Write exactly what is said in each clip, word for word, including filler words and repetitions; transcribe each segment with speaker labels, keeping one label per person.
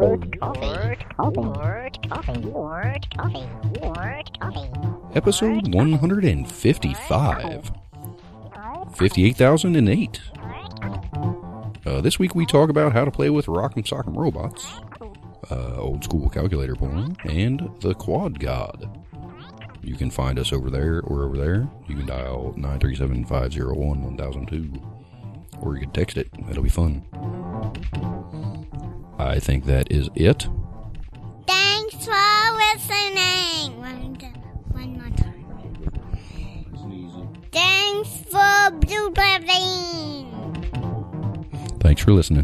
Speaker 1: Episode one fifty-five. fifty-eight thousand eight. Uh, this week we talk about how to play with Rock'em Sock'em Robots, uh, old school calculator porn, and the Quad God. You can find us over there or over there. You can dial nine three seven, five zero one, one thousand two. Or you can text it. That'll be fun. I think that is it.
Speaker 2: Thanks for listening. One, one more time. Thanks for blue living.
Speaker 1: Thanks for listening.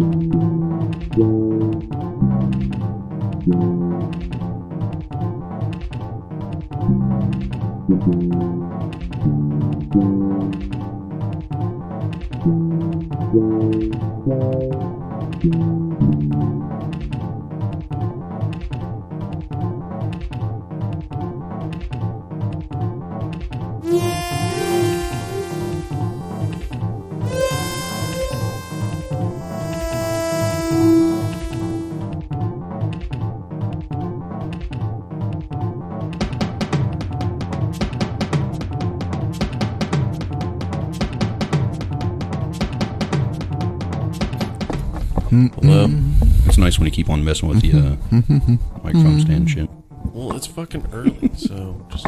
Speaker 3: Hello.
Speaker 1: It's nice when you keep on messing with the uh, microphone stand shit.
Speaker 3: Well, it's fucking early, so just,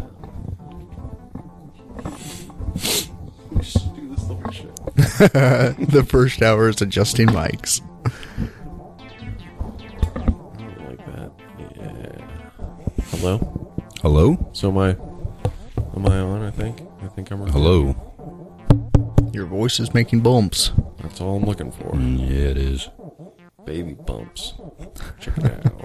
Speaker 3: just do this little shit.
Speaker 4: The first hour is adjusting mics.
Speaker 3: Like that. Yeah. Hello?
Speaker 1: Hello?
Speaker 3: So am I, am I on, I think? I think I'm recording.
Speaker 1: Hello?
Speaker 4: Your voice is making bumps.
Speaker 3: That's all I'm looking for.
Speaker 1: Mm, yeah, it is.
Speaker 3: Baby bumps. Check it out.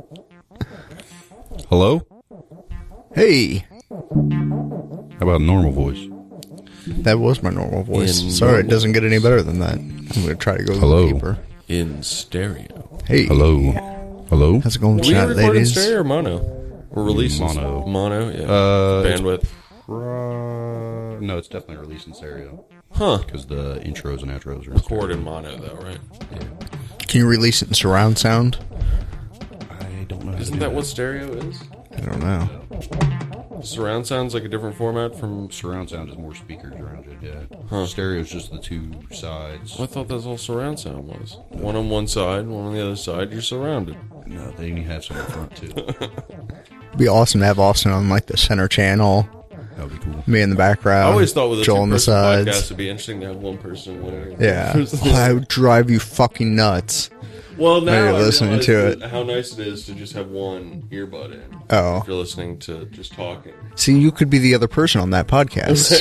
Speaker 1: Hello?
Speaker 4: Hey,
Speaker 1: How about a normal voice?
Speaker 4: that was my normal voice.
Speaker 3: In
Speaker 4: Sorry,
Speaker 3: normal.
Speaker 4: it doesn't get any better than that. I'm going to try to go a
Speaker 1: Hello.
Speaker 4: little deeper.
Speaker 3: In stereo.
Speaker 4: Hey.
Speaker 1: Hello? Hello?
Speaker 4: How's it going,
Speaker 3: Do we
Speaker 4: chat
Speaker 3: record in
Speaker 4: ladies?
Speaker 3: stereo or mono? We're releasing
Speaker 1: Mono.
Speaker 3: Mono, yeah.
Speaker 1: Uh, it's
Speaker 3: Bandwidth.
Speaker 1: pro- no, it's definitely released in stereo.
Speaker 3: Huh.
Speaker 1: Because the intros and outros are in
Speaker 3: Record
Speaker 1: stereo.
Speaker 3: in mono, though, right?
Speaker 4: Can you release it in surround sound?
Speaker 1: I don't know. how to
Speaker 3: Isn't
Speaker 1: do
Speaker 3: that what stereo is?
Speaker 4: I don't know.
Speaker 3: Surround sound's like a different format from...
Speaker 1: Surround sound is more speakers around it, yeah.
Speaker 3: Huh.
Speaker 1: Stereo is just the two sides.
Speaker 3: I thought that's all surround sound was. One on one side, one on the other side, you're surrounded.
Speaker 1: No, they need to have some in front, too.
Speaker 4: It'd be awesome to have Austin on like the center channel.
Speaker 1: That would be cool.
Speaker 4: Me in the background.
Speaker 3: I always thought with a
Speaker 4: Joel on the
Speaker 3: two-person podcast,
Speaker 4: sides.
Speaker 3: it'd be interesting to have one person whatever.
Speaker 4: Yeah. Oh, that would drive you fucking nuts.
Speaker 3: Well, now
Speaker 4: you're
Speaker 3: I
Speaker 4: listening
Speaker 3: realize
Speaker 4: to
Speaker 3: that
Speaker 4: it.
Speaker 3: how nice it is to just have one earbud in.
Speaker 4: Oh.
Speaker 3: If you're listening to just talking.
Speaker 4: See, you could be the other person on that podcast.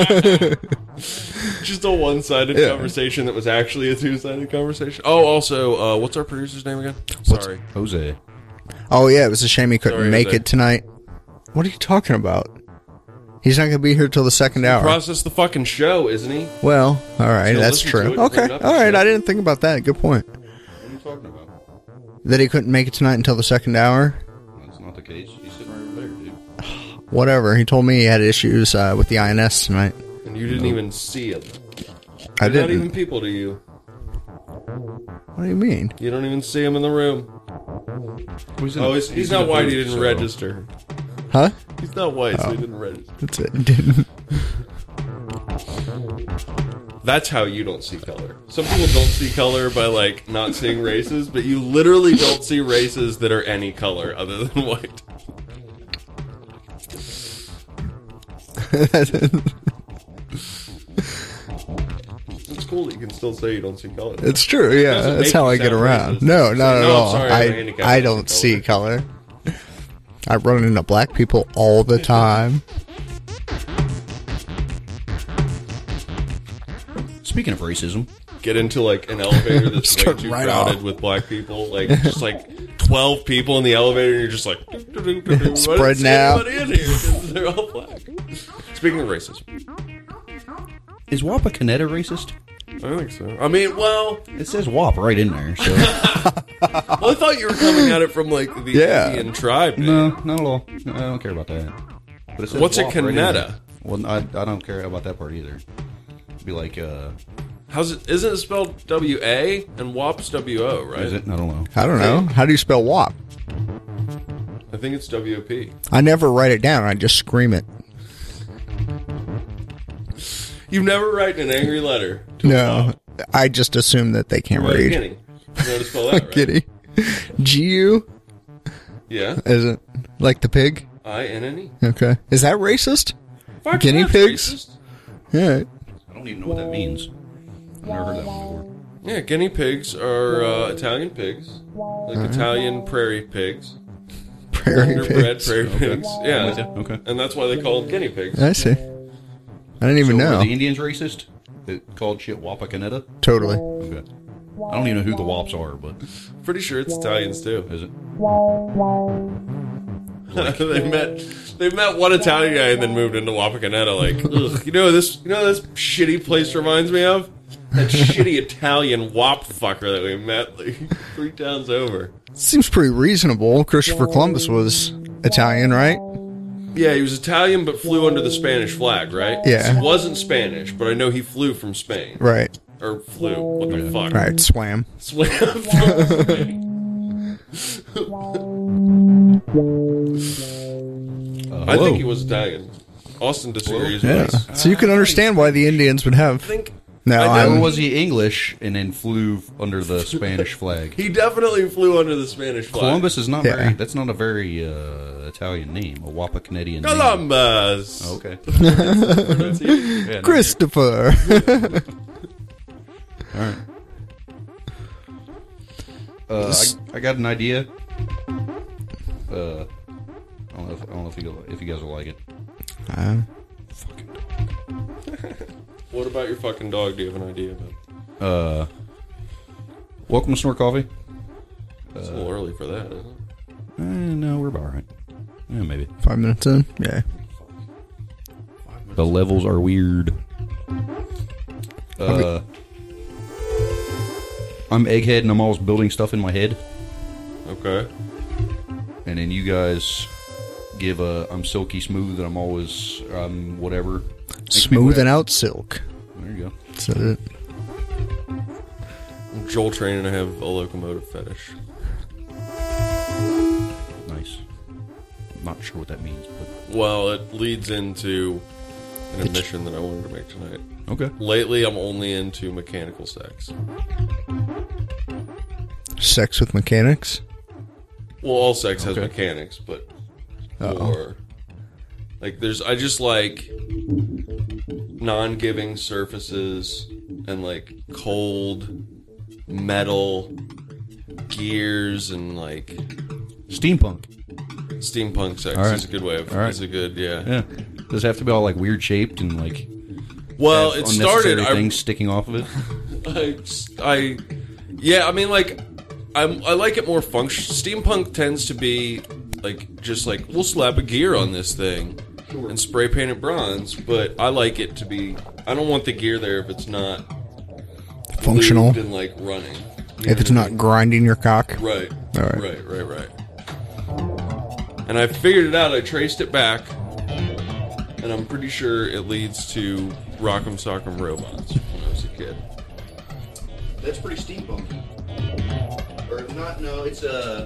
Speaker 3: Just a one-sided
Speaker 4: Yeah.
Speaker 3: conversation that was actually a two-sided conversation. Oh, also, uh, what's our producer's name again? Sorry.
Speaker 1: Jose.
Speaker 4: Oh, yeah, it was a shame he couldn't
Speaker 3: Sorry,
Speaker 4: make
Speaker 3: Jose.
Speaker 4: it tonight. What are you talking about? He's not going to be here till the second hour.
Speaker 3: Process the fucking show, isn't he?
Speaker 4: Well, all right,
Speaker 3: So
Speaker 4: that's
Speaker 3: listen to
Speaker 4: true.
Speaker 3: it and
Speaker 4: Okay,
Speaker 3: bring it up
Speaker 4: all
Speaker 3: and
Speaker 4: right,
Speaker 3: shit.
Speaker 4: I didn't think about that. Good point.
Speaker 1: What are you talking about?
Speaker 4: That he couldn't make it tonight until the second hour?
Speaker 1: That's not the case. He's sitting right over there, dude.
Speaker 4: Whatever. He told me he had issues uh, with the I N S tonight.
Speaker 3: And you didn't even see it.
Speaker 4: I
Speaker 3: They're not
Speaker 4: didn't.
Speaker 3: even people to you.
Speaker 4: What do you mean?
Speaker 3: You don't even see him in the room.
Speaker 1: He's in
Speaker 3: Oh,
Speaker 1: a-
Speaker 3: he's, he's
Speaker 1: in
Speaker 3: not
Speaker 1: a
Speaker 3: white, he
Speaker 1: booth,
Speaker 3: didn't
Speaker 1: so-
Speaker 3: register.
Speaker 4: Huh?
Speaker 3: He's not white, so
Speaker 4: Oh.
Speaker 3: he didn't register.
Speaker 4: That's it. Didn't.
Speaker 3: That's how you don't see color. Some people don't see color by, like, not seeing races, but you literally don't see races that are any color other than white. It's cool that you can still say you don't see color.
Speaker 4: It's true, yeah.
Speaker 3: Doesn't
Speaker 4: That's
Speaker 3: make
Speaker 4: how
Speaker 3: you
Speaker 4: I get
Speaker 3: sound
Speaker 4: around.
Speaker 3: racist.
Speaker 4: No,
Speaker 3: Say,
Speaker 4: not at
Speaker 3: "No, I'm
Speaker 4: all.
Speaker 3: sorry, I'm
Speaker 4: I,
Speaker 3: handicapped,
Speaker 4: I
Speaker 3: I
Speaker 4: don't
Speaker 3: see
Speaker 4: see color. I run into black people all the time.
Speaker 1: Speaking of racism,
Speaker 3: Get into, like, an elevator that's way
Speaker 4: Start
Speaker 3: too
Speaker 4: right
Speaker 3: crowded
Speaker 4: off.
Speaker 3: with black people. Like, just, like, twelve people in the elevator, and you're just like... Spreading
Speaker 4: Spreading out.
Speaker 3: in here, 'cause they're all black. Speaking of racism.
Speaker 1: is Wapakoneta racist?
Speaker 3: I think so. I mean, well...
Speaker 1: It says W A P right in there, so...
Speaker 3: Well, I thought you were coming at it from, like, the
Speaker 4: Yeah.
Speaker 3: Indian tribe.
Speaker 1: no,
Speaker 3: Man.
Speaker 1: not at all. I don't care about that. But it says
Speaker 3: What's a
Speaker 1: W A P right in
Speaker 3: Kaneda?
Speaker 1: there. Well, I, I don't care about that part either. It'd be like, uh...
Speaker 3: How's it? Isn't it spelled W A and W A P's W O, right?
Speaker 1: Is it? I don't know.
Speaker 4: I don't know. How do you spell W A P?
Speaker 3: I think it's W O P.
Speaker 4: I never write it down. I just scream it.
Speaker 3: You never write an angry letter. To
Speaker 4: No, I just assume that they can't
Speaker 3: Right,
Speaker 4: read.
Speaker 3: Guinea. You know how to spell that, right?
Speaker 4: Giddy. G U?
Speaker 3: Yeah.
Speaker 4: Is it like the pig?
Speaker 3: I N N E.
Speaker 4: Okay. Is that racist?
Speaker 3: Fuck,
Speaker 4: Guinea
Speaker 3: that's
Speaker 4: pigs?
Speaker 3: racist.
Speaker 4: Yeah.
Speaker 1: I don't even know what that means. I've never heard that one before.
Speaker 3: Yeah, guinea pigs are uh, Italian pigs, like Italian prairie pigs,
Speaker 4: Prairie
Speaker 3: purebred
Speaker 4: pigs.
Speaker 3: prairie pigs. Yeah,
Speaker 1: with you. Okay.
Speaker 3: and that's why they call them guinea pigs.
Speaker 4: I see. I didn't even
Speaker 1: So
Speaker 4: know.
Speaker 1: Are the Indians racist? That called shit Wapakoneta?
Speaker 4: Totally.
Speaker 1: Okay. I don't even know who the Wops are, but
Speaker 3: Pretty sure it's Italians too.
Speaker 1: is it?
Speaker 3: they met they met one Italian guy and then moved into Wapakoneta. Like, ugh, you know this, you know this shitty place reminds me of that shitty Italian wop fucker that we met like three towns over.
Speaker 4: Seems pretty reasonable. Christopher Columbus was Italian, right?
Speaker 3: Yeah, he was Italian but flew under the Spanish flag, right?
Speaker 4: Yeah.
Speaker 3: He wasn't Spanish, but I know he flew from Spain.
Speaker 4: Right.
Speaker 3: Or flew. What the fuck?
Speaker 4: Right. Swam.
Speaker 3: Swam from Spain.
Speaker 1: Uh,
Speaker 3: I
Speaker 1: hello.
Speaker 3: think he was Italian. Austin disagrees
Speaker 4: Yeah.
Speaker 3: with us.
Speaker 4: So you can understand why the Indians would
Speaker 3: I
Speaker 4: have.
Speaker 3: think
Speaker 4: No,
Speaker 3: I
Speaker 1: Or
Speaker 3: know-
Speaker 4: I'm.
Speaker 1: was he English and then flew under the Spanish flag?
Speaker 3: he definitely flew under the Spanish flag.
Speaker 1: Columbus is not
Speaker 4: Yeah.
Speaker 1: very. That's not a very uh, Italian name. A Wapakonetian name.
Speaker 3: Columbus.
Speaker 1: Oh, okay. Yeah, no,
Speaker 4: Christopher.
Speaker 1: All right. Uh, I, I got an idea. Uh, I don't know if, I don't know if you if you guys will like it.
Speaker 4: Uh,
Speaker 3: What about your fucking dog? Do you have an idea about?
Speaker 1: Uh, welcome to Snort Coffee.
Speaker 3: It's a little early for that, isn't it?
Speaker 1: Eh, no, we're about right. Yeah, maybe.
Speaker 4: Five minutes in. Yeah.
Speaker 1: The levels are weird. Uh, I'm Egghead, and I'm always building stuff in my head.
Speaker 3: Okay.
Speaker 1: And then you guys give a I'm silky smooth, and I'm always um whatever. Makes me
Speaker 4: Smoothing
Speaker 1: wet.
Speaker 4: out silk.
Speaker 1: There you go.
Speaker 4: That's it.
Speaker 3: I'm Joel training to have a locomotive fetish.
Speaker 1: Nice. I'm not sure what that means, but
Speaker 3: Well, it leads into an admission that I wanted to make tonight.
Speaker 1: okay.
Speaker 3: Lately, I'm only into mechanical sex.
Speaker 4: Sex with mechanics.
Speaker 3: Well, all sex has
Speaker 1: Okay.
Speaker 3: mechanics, but
Speaker 4: Uh-oh.
Speaker 3: more like there's. I just like non-giving surfaces and like cold metal gears and like
Speaker 1: Steampunk.
Speaker 3: steampunk sex
Speaker 1: All right.
Speaker 3: is a good way of.
Speaker 1: All right.
Speaker 3: Is a good yeah.
Speaker 1: Yeah. Does it have to be all like weird shaped and like
Speaker 3: Well,
Speaker 1: have
Speaker 3: it
Speaker 1: unnecessary
Speaker 3: started. I,
Speaker 1: things sticking off of it?
Speaker 3: I, I, yeah, I mean, like, I'm, I like it more function. Steampunk tends to be like just like we'll slap a gear on this thing and spray paint it bronze, but I like it to be. I don't want the gear there if it's not
Speaker 4: Functional.
Speaker 3: lubed and like running. You know
Speaker 4: If it's
Speaker 3: what I
Speaker 4: not
Speaker 3: mean?
Speaker 4: grinding your cock.
Speaker 3: right,
Speaker 4: All right.
Speaker 3: right, right, right. And I figured it out. I traced it back, and I'm pretty sure it leads to Rock'em Sock'em Robots when I was a kid.
Speaker 1: That's pretty steampunky. Or not? No, it's a.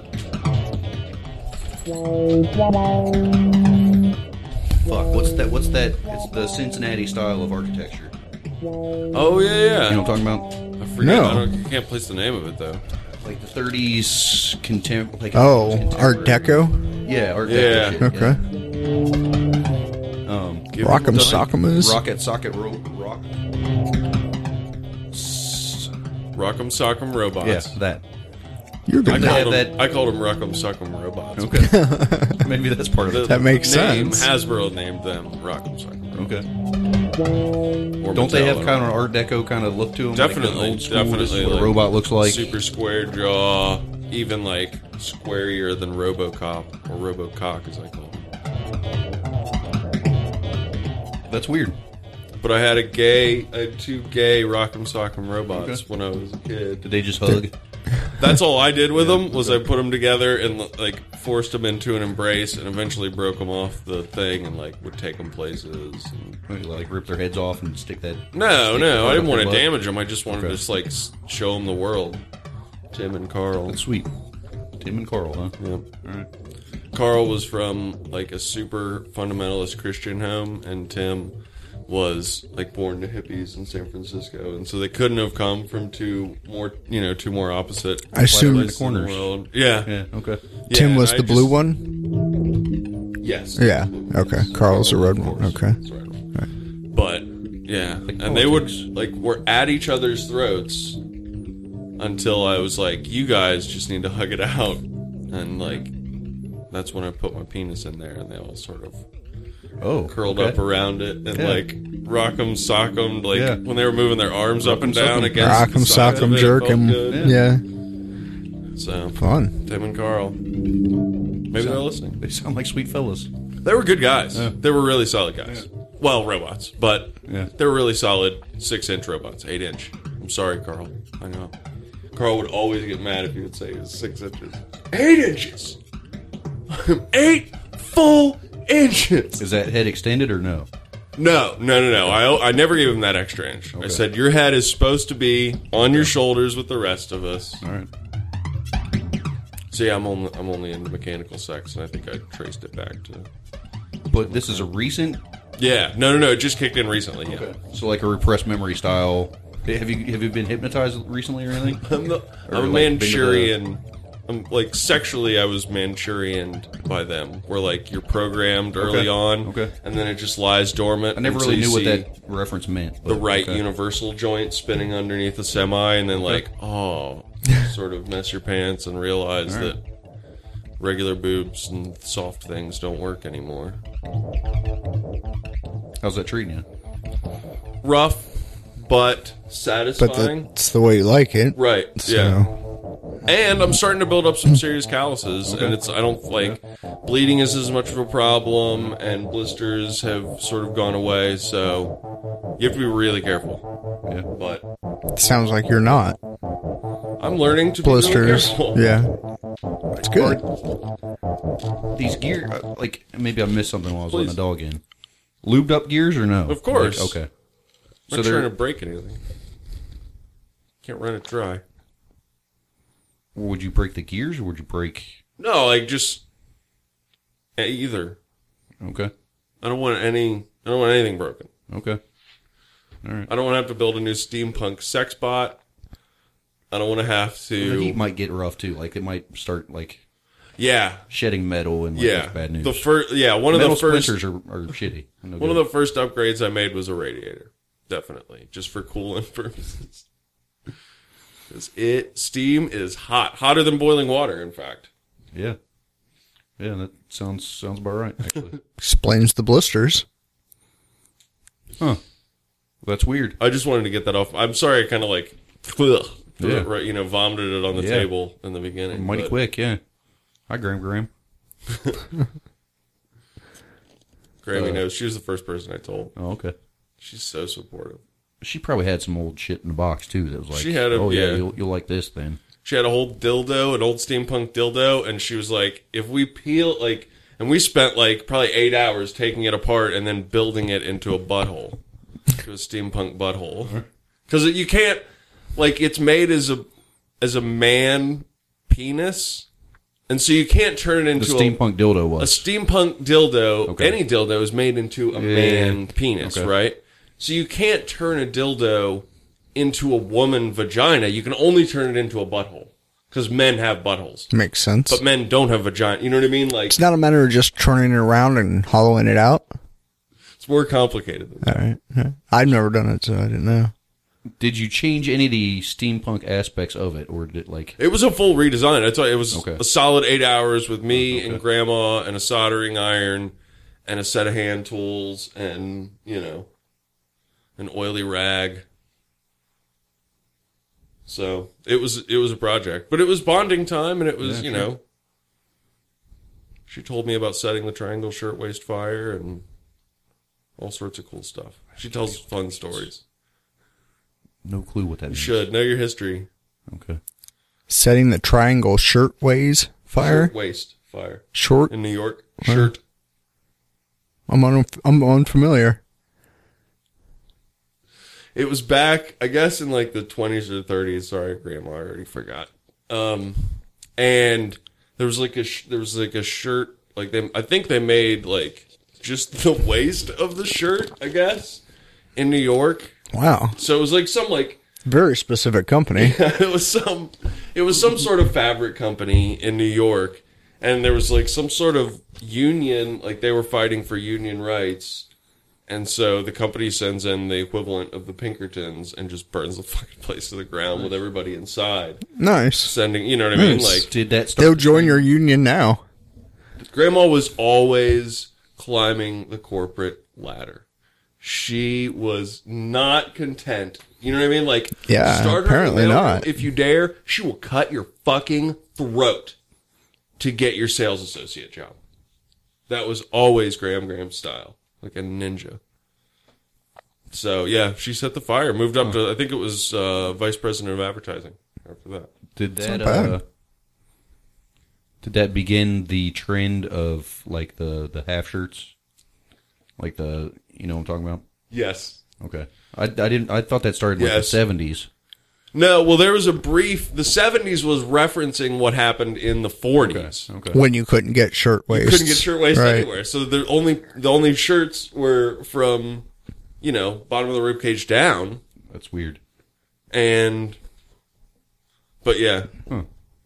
Speaker 1: Fuck. What's that? What's that? It's the Cincinnati style of architecture.
Speaker 3: Oh yeah, yeah.
Speaker 1: You know what I'm talking about?
Speaker 3: I forget.
Speaker 4: No.
Speaker 3: I, don't, I can't place the name of it though.
Speaker 1: Like the thirties contem. Like
Speaker 4: Oh,
Speaker 1: contemporary.
Speaker 4: Art Deco.
Speaker 1: Yeah, Art
Speaker 3: Yeah.
Speaker 1: Deco. shit,
Speaker 4: Okay.
Speaker 1: yeah. Um,
Speaker 3: Give
Speaker 4: Rock'em
Speaker 3: them time.
Speaker 4: Sock'em is.
Speaker 1: rocket socket ro- rock.
Speaker 3: Rock'em Sock'em Robots.
Speaker 1: Yeah, that.
Speaker 4: You're
Speaker 3: I
Speaker 4: good.
Speaker 1: They
Speaker 3: called,
Speaker 1: have
Speaker 3: them,
Speaker 1: that-
Speaker 3: I called them Rock'em Sock'em Robots.
Speaker 1: Okay. Maybe that's part of
Speaker 3: The
Speaker 1: it.
Speaker 4: That makes
Speaker 3: name,
Speaker 4: sense.
Speaker 3: Hasbro named them Rock'em Sock'em Robots.
Speaker 1: Okay.
Speaker 3: Or
Speaker 1: Don't they have
Speaker 3: Mattel,
Speaker 1: kind of an Art Deco kind of look to them?
Speaker 3: Definitely,
Speaker 1: like an old school,
Speaker 3: definitely.
Speaker 1: This is what
Speaker 3: like
Speaker 1: a robot looks like.
Speaker 3: Super square jaw, even like squarier than RoboCop or RoboCock, as I call him.
Speaker 1: That's weird.
Speaker 3: But I had a gay, I had two gay Rock'em Sock'em Robots
Speaker 1: Okay.
Speaker 3: when I was a kid.
Speaker 1: Did they just hug?
Speaker 3: That's all I did with them was I put them together and like forced them into an embrace, and eventually broke them off the thing and like would take them places. And...
Speaker 1: Like rip their heads off and stick that.
Speaker 3: No,
Speaker 1: stick
Speaker 3: no,
Speaker 1: the
Speaker 3: I didn't want to
Speaker 1: butt?
Speaker 3: damage them. I just wanted
Speaker 1: Okay.
Speaker 3: to just like s- show them the world. Tim and Carl.
Speaker 1: That's sweet. Tim and Carl, huh?
Speaker 3: Yep.
Speaker 1: All right.
Speaker 3: Carl was from like a super fundamentalist Christian home, and Tim was like born to hippies in San Francisco, and so they couldn't have come from two more, you know, two more opposite.
Speaker 4: I assume-
Speaker 3: places in the
Speaker 1: corners.
Speaker 3: world. Yeah.
Speaker 1: Yeah. Okay.
Speaker 3: Yeah,
Speaker 4: Tim
Speaker 3: and
Speaker 4: was
Speaker 3: I
Speaker 4: the blue
Speaker 3: just-
Speaker 4: one?
Speaker 3: Yes.
Speaker 4: Yeah. Okay. Carl's the red one. Okay.
Speaker 3: That's right. But yeah, and they would like were at each other's throats until I was like, "You guys just need to hug it out," and like that's when I put my penis in there, and they all sort of
Speaker 1: Oh,
Speaker 3: curled
Speaker 1: okay.
Speaker 3: up around it and
Speaker 1: Yeah.
Speaker 3: like rock 'em, sock 'em, like
Speaker 1: Yeah.
Speaker 3: when they were moving their arms up and
Speaker 1: sock 'em.
Speaker 3: down against
Speaker 4: Rock
Speaker 3: the
Speaker 4: 'em,
Speaker 3: side
Speaker 4: sock
Speaker 3: of
Speaker 4: 'em,
Speaker 3: it. It
Speaker 4: jerk
Speaker 3: felt
Speaker 4: 'em.
Speaker 3: good.
Speaker 4: Yeah.
Speaker 3: So
Speaker 4: Fun.
Speaker 3: Tim and Carl, maybe they're listening.
Speaker 1: They sound like sweet fellas.
Speaker 3: They were good guys. They were really solid guys. Well, robots, but
Speaker 1: Yeah.
Speaker 3: they were really solid six-inch robots, eight-inch. I'm sorry, Carl. I know. Carl would always get mad if you would say it was six inches. Eight inches! Eight full inches!
Speaker 1: Is that head extended or no?
Speaker 3: No, no, no, no. I, I never gave him that extra inch. I said, your head is supposed to be on your shoulders with the rest of us.
Speaker 1: All right.
Speaker 3: So yeah, I'm only, I'm only into mechanical sex, and I think I traced it back to...
Speaker 1: But this is a recent,
Speaker 3: Yeah, no, no, no. It just kicked in recently, yeah.
Speaker 1: so like a repressed memory style. Have you have you been hypnotized recently or anything?
Speaker 3: I'm, the,
Speaker 1: Or,
Speaker 3: I'm a
Speaker 1: like,
Speaker 3: Manchurian. I'm like sexually, I was Manchurianed by them. Where like you're programmed early
Speaker 1: Okay.
Speaker 3: on,
Speaker 1: Okay.
Speaker 3: and then it just lies dormant.
Speaker 1: I never
Speaker 3: until
Speaker 1: really
Speaker 3: you
Speaker 1: knew what
Speaker 3: see
Speaker 1: that reference meant.
Speaker 3: the
Speaker 1: but,
Speaker 3: right
Speaker 1: okay.
Speaker 3: universal joint spinning underneath the semi, and then like oh, sort of mess your pants and realize
Speaker 1: All right.
Speaker 3: that regular boobs and soft things don't work anymore.
Speaker 1: How's that treating you?
Speaker 3: Rough, but
Speaker 4: But
Speaker 3: satisfying.
Speaker 4: that's the way you like it.
Speaker 3: Right.
Speaker 4: So,
Speaker 3: Yeah. And I'm starting to build up some serious calluses, and it's I don't like bleeding is as much of a problem, and blisters have sort of gone away. So you have to be really careful.
Speaker 1: Yeah.
Speaker 3: But
Speaker 4: sounds like you're not.
Speaker 3: I'm learning to be really
Speaker 4: Blisters.
Speaker 3: careful.
Speaker 4: Yeah. It's good.
Speaker 1: These gear, uh, like maybe I missed something while I was letting
Speaker 3: Please.
Speaker 1: the dog in. Lubed up gears or no?
Speaker 3: Of course.
Speaker 1: Like, okay.
Speaker 3: I'm
Speaker 1: So
Speaker 3: not trying
Speaker 1: they're
Speaker 3: to break anything. Can't run it dry.
Speaker 1: would you break the gears or would you break?
Speaker 3: No, like just either.
Speaker 1: Okay.
Speaker 3: I don't want any. I don't want anything broken.
Speaker 1: Okay. All right.
Speaker 3: I don't want to have to build a new steampunk sex bot. I don't want to have
Speaker 1: The
Speaker 3: to.
Speaker 1: heat might get rough too. Like it might start like
Speaker 3: Yeah,
Speaker 1: shedding metal and like,
Speaker 3: yeah.
Speaker 1: that's bad news.
Speaker 3: The first, yeah, one of
Speaker 1: metal
Speaker 3: the first,
Speaker 1: splinters are, are shitty. No
Speaker 3: one of
Speaker 1: good.
Speaker 3: the first upgrades I made was a radiator. Definitely, just for cooling purposes. Because it steam is hot, hotter than boiling water. In fact,
Speaker 1: Yeah. Yeah, that sounds sounds about right, actually.
Speaker 4: Explains the blisters.
Speaker 1: Huh. That's weird.
Speaker 3: I just wanted to get that off. I'm sorry, I kind of like, ugh,
Speaker 1: Yeah.
Speaker 3: right, you know, vomited it on the
Speaker 1: Yeah.
Speaker 3: table in the beginning.
Speaker 1: Mighty
Speaker 3: but
Speaker 1: quick, yeah. Hi, Graham Graham.
Speaker 3: Grammy
Speaker 1: Uh,
Speaker 3: knows. She was the first person I told.
Speaker 1: Oh, okay.
Speaker 3: She's so supportive.
Speaker 1: She probably had some old shit in the box, too, that was like,
Speaker 3: She had a-
Speaker 1: oh, yeah,
Speaker 3: yeah.
Speaker 1: you'll, you'll like this then.
Speaker 3: She had a whole dildo, an old steampunk dildo, and she was like, if we peel, like, and we spent like probably eight hours taking it apart and then building it into a butthole, to a steampunk butthole. Because you can't, like, it's made as a, as a man penis, and so you can't turn it
Speaker 1: The
Speaker 3: into a,
Speaker 1: steampunk dildo
Speaker 3: a
Speaker 1: was.
Speaker 3: steampunk dildo.
Speaker 1: Okay.
Speaker 3: Any dildo is made into a
Speaker 1: Yeah.
Speaker 3: man penis,
Speaker 1: Okay.
Speaker 3: right? So you can't turn a dildo into a woman vagina. You can only turn it into a butthole. Because men have buttholes.
Speaker 4: Makes sense.
Speaker 3: But men don't have vagina. You know what I mean? Like,
Speaker 4: It's not a matter of just turning it around and hollowing it out.
Speaker 3: it's more complicated than that.
Speaker 4: All right. Yeah. I've never done it, so I didn't know.
Speaker 1: Did you change any of the steampunk aspects of it, or did, like...
Speaker 3: It was a full redesign. I tell you, it was
Speaker 1: Okay.
Speaker 3: a solid eight hours with me
Speaker 1: Okay.
Speaker 3: and grandma and a soldering iron and a set of hand tools and, you know, an oily rag. So it was it was a project, but it was bonding time, and it was
Speaker 1: Yeah,
Speaker 3: you
Speaker 1: sure.
Speaker 3: know. She told me about setting the triangle shirtwaist fire and all sorts of cool stuff. She tells fun stories.
Speaker 1: No clue what that
Speaker 3: You
Speaker 1: means.
Speaker 3: should know your history.
Speaker 1: Okay.
Speaker 4: Setting the Triangle Shirtwaist Fire.
Speaker 3: Waist fire
Speaker 4: Short.
Speaker 3: in New York. Shirt.
Speaker 4: I'm un- I'm unfamiliar.
Speaker 3: It was back, I guess, in like the twenties or thirties. Sorry, Grandma, I already forgot. Um, and there was like a sh- there was like a shirt. Like they, I think they made like just the waist of the shirt. I guess in New York.
Speaker 4: Wow.
Speaker 3: So it was like some like
Speaker 4: Very specific company.
Speaker 3: it was some it was some sort of fabric company in New York, and there was like some sort of union. Like they were fighting for union rights. And so the company sends in the equivalent of the Pinkertons and just burns the fucking place to the ground with everybody inside.
Speaker 4: Nice.
Speaker 3: Sending, you know what I mean?
Speaker 4: Nice.
Speaker 3: Like,
Speaker 1: Did that start
Speaker 4: They'll join your union now.
Speaker 3: Grandma was always climbing the corporate ladder. She was not content. You know what I mean? Like,
Speaker 4: Yeah,
Speaker 3: start her
Speaker 4: apparently
Speaker 3: in the mailroom
Speaker 4: not.
Speaker 3: If you dare, she will cut your fucking throat to get your sales associate job. That was always Graham Graham style. Like a ninja. So, yeah, she set the fire. Moved up to, I think it was uh, vice president of advertising after that.
Speaker 1: Did that
Speaker 4: not bad.
Speaker 1: uh, did that begin the trend of like the, the half shirts? Like the, you know what I'm talking about?
Speaker 3: Yes.
Speaker 1: Okay. I, I didn't I thought that started in like
Speaker 3: Yes.
Speaker 1: the seventies.
Speaker 3: No, well, there was a brief, the seventies was referencing what happened in the forties.
Speaker 1: Okay.
Speaker 4: When you couldn't get shirtwaists.
Speaker 3: Couldn't get shirtwaists
Speaker 4: Right.
Speaker 3: anywhere. So the only, the only shirts were from, you know, bottom of the ribcage down.
Speaker 1: That's weird.
Speaker 3: And, but yeah.
Speaker 1: Huh.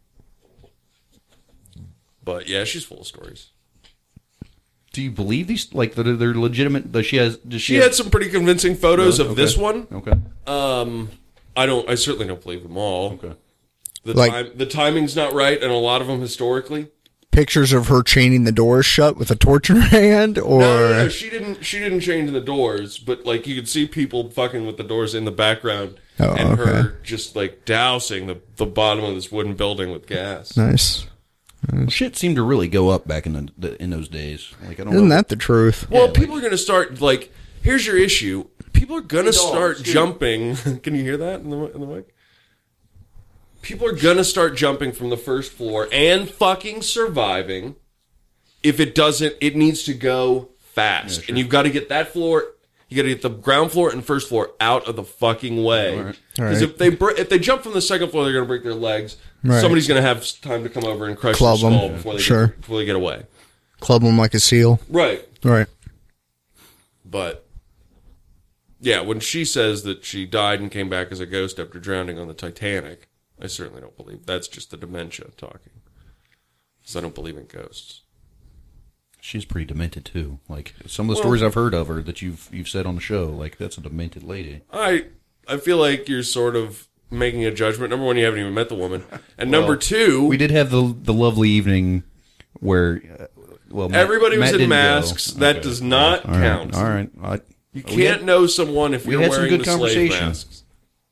Speaker 3: But yeah, she's full of stories.
Speaker 1: Do you believe these? Like that they're legitimate? Does she has? Does she?
Speaker 3: She
Speaker 1: have,
Speaker 3: had some pretty convincing photos
Speaker 1: Really?
Speaker 3: of
Speaker 1: Okay.
Speaker 3: this one.
Speaker 1: Okay.
Speaker 3: Um, I don't. I certainly don't believe them all.
Speaker 1: Okay.
Speaker 3: The
Speaker 4: Like-
Speaker 3: time, the timing's not right, and a lot of them historically.
Speaker 4: Pictures of her chaining the doors shut with a torch in her hand, or
Speaker 3: No, no, no, she didn't. She didn't change the doors, but like you could see people fucking with the doors in the background,
Speaker 4: Oh,
Speaker 3: and her
Speaker 4: okay.
Speaker 3: just like dousing the the bottom of this wooden building with gas.
Speaker 4: nice.
Speaker 1: Well, shit seemed to really go up back in the, the in those days. Like I don't
Speaker 4: Isn't
Speaker 1: know.
Speaker 4: that the truth?
Speaker 3: Well,
Speaker 1: Yeah,
Speaker 3: people are going to start like. Here's your issue. People are going to
Speaker 1: Hey, dog,
Speaker 3: start
Speaker 1: excuse me.
Speaker 3: jumping. Can you hear that in the in the mic? People are going to start jumping from the first floor and fucking surviving. If it doesn't, it needs to go fast,
Speaker 1: Yeah, sure.
Speaker 3: and you've got to get that floor. You got to get the ground floor and first floor out of the fucking way.
Speaker 1: All right.
Speaker 3: Because
Speaker 4: All right.
Speaker 3: if they br- if they jump from the second floor, they're going to break their legs.
Speaker 4: Right.
Speaker 3: Somebody's going to have time to come over and crush
Speaker 4: Club
Speaker 3: their
Speaker 4: 'em.
Speaker 3: skull before they
Speaker 4: Sure.
Speaker 3: get, before they get away.
Speaker 4: Club them like a seal.
Speaker 3: Right.
Speaker 4: Right.
Speaker 3: But yeah, when she says that she died and came back as a ghost after drowning on the Titanic, I certainly don't believe that's just the dementia talking. Because I don't believe in ghosts.
Speaker 1: She's pretty demented too. Like some of the
Speaker 3: Well-
Speaker 1: stories I've heard of her that you've you've said on the show. Like that's a demented lady.
Speaker 3: I I feel like you're sort of making a judgment. Number one, you haven't even met the woman, and number two,
Speaker 1: We did have the the lovely evening where uh, well Matt-
Speaker 3: everybody was
Speaker 1: Matt
Speaker 3: in
Speaker 1: didn't go.
Speaker 3: masks. That
Speaker 1: Okay.
Speaker 3: does not
Speaker 1: All right.
Speaker 3: count.
Speaker 1: All right. I,
Speaker 3: You
Speaker 1: we
Speaker 3: can't
Speaker 1: had-
Speaker 3: know someone if
Speaker 1: we
Speaker 3: you're
Speaker 1: had some
Speaker 3: wearing
Speaker 1: good
Speaker 3: the slave
Speaker 1: conversation.
Speaker 3: masks.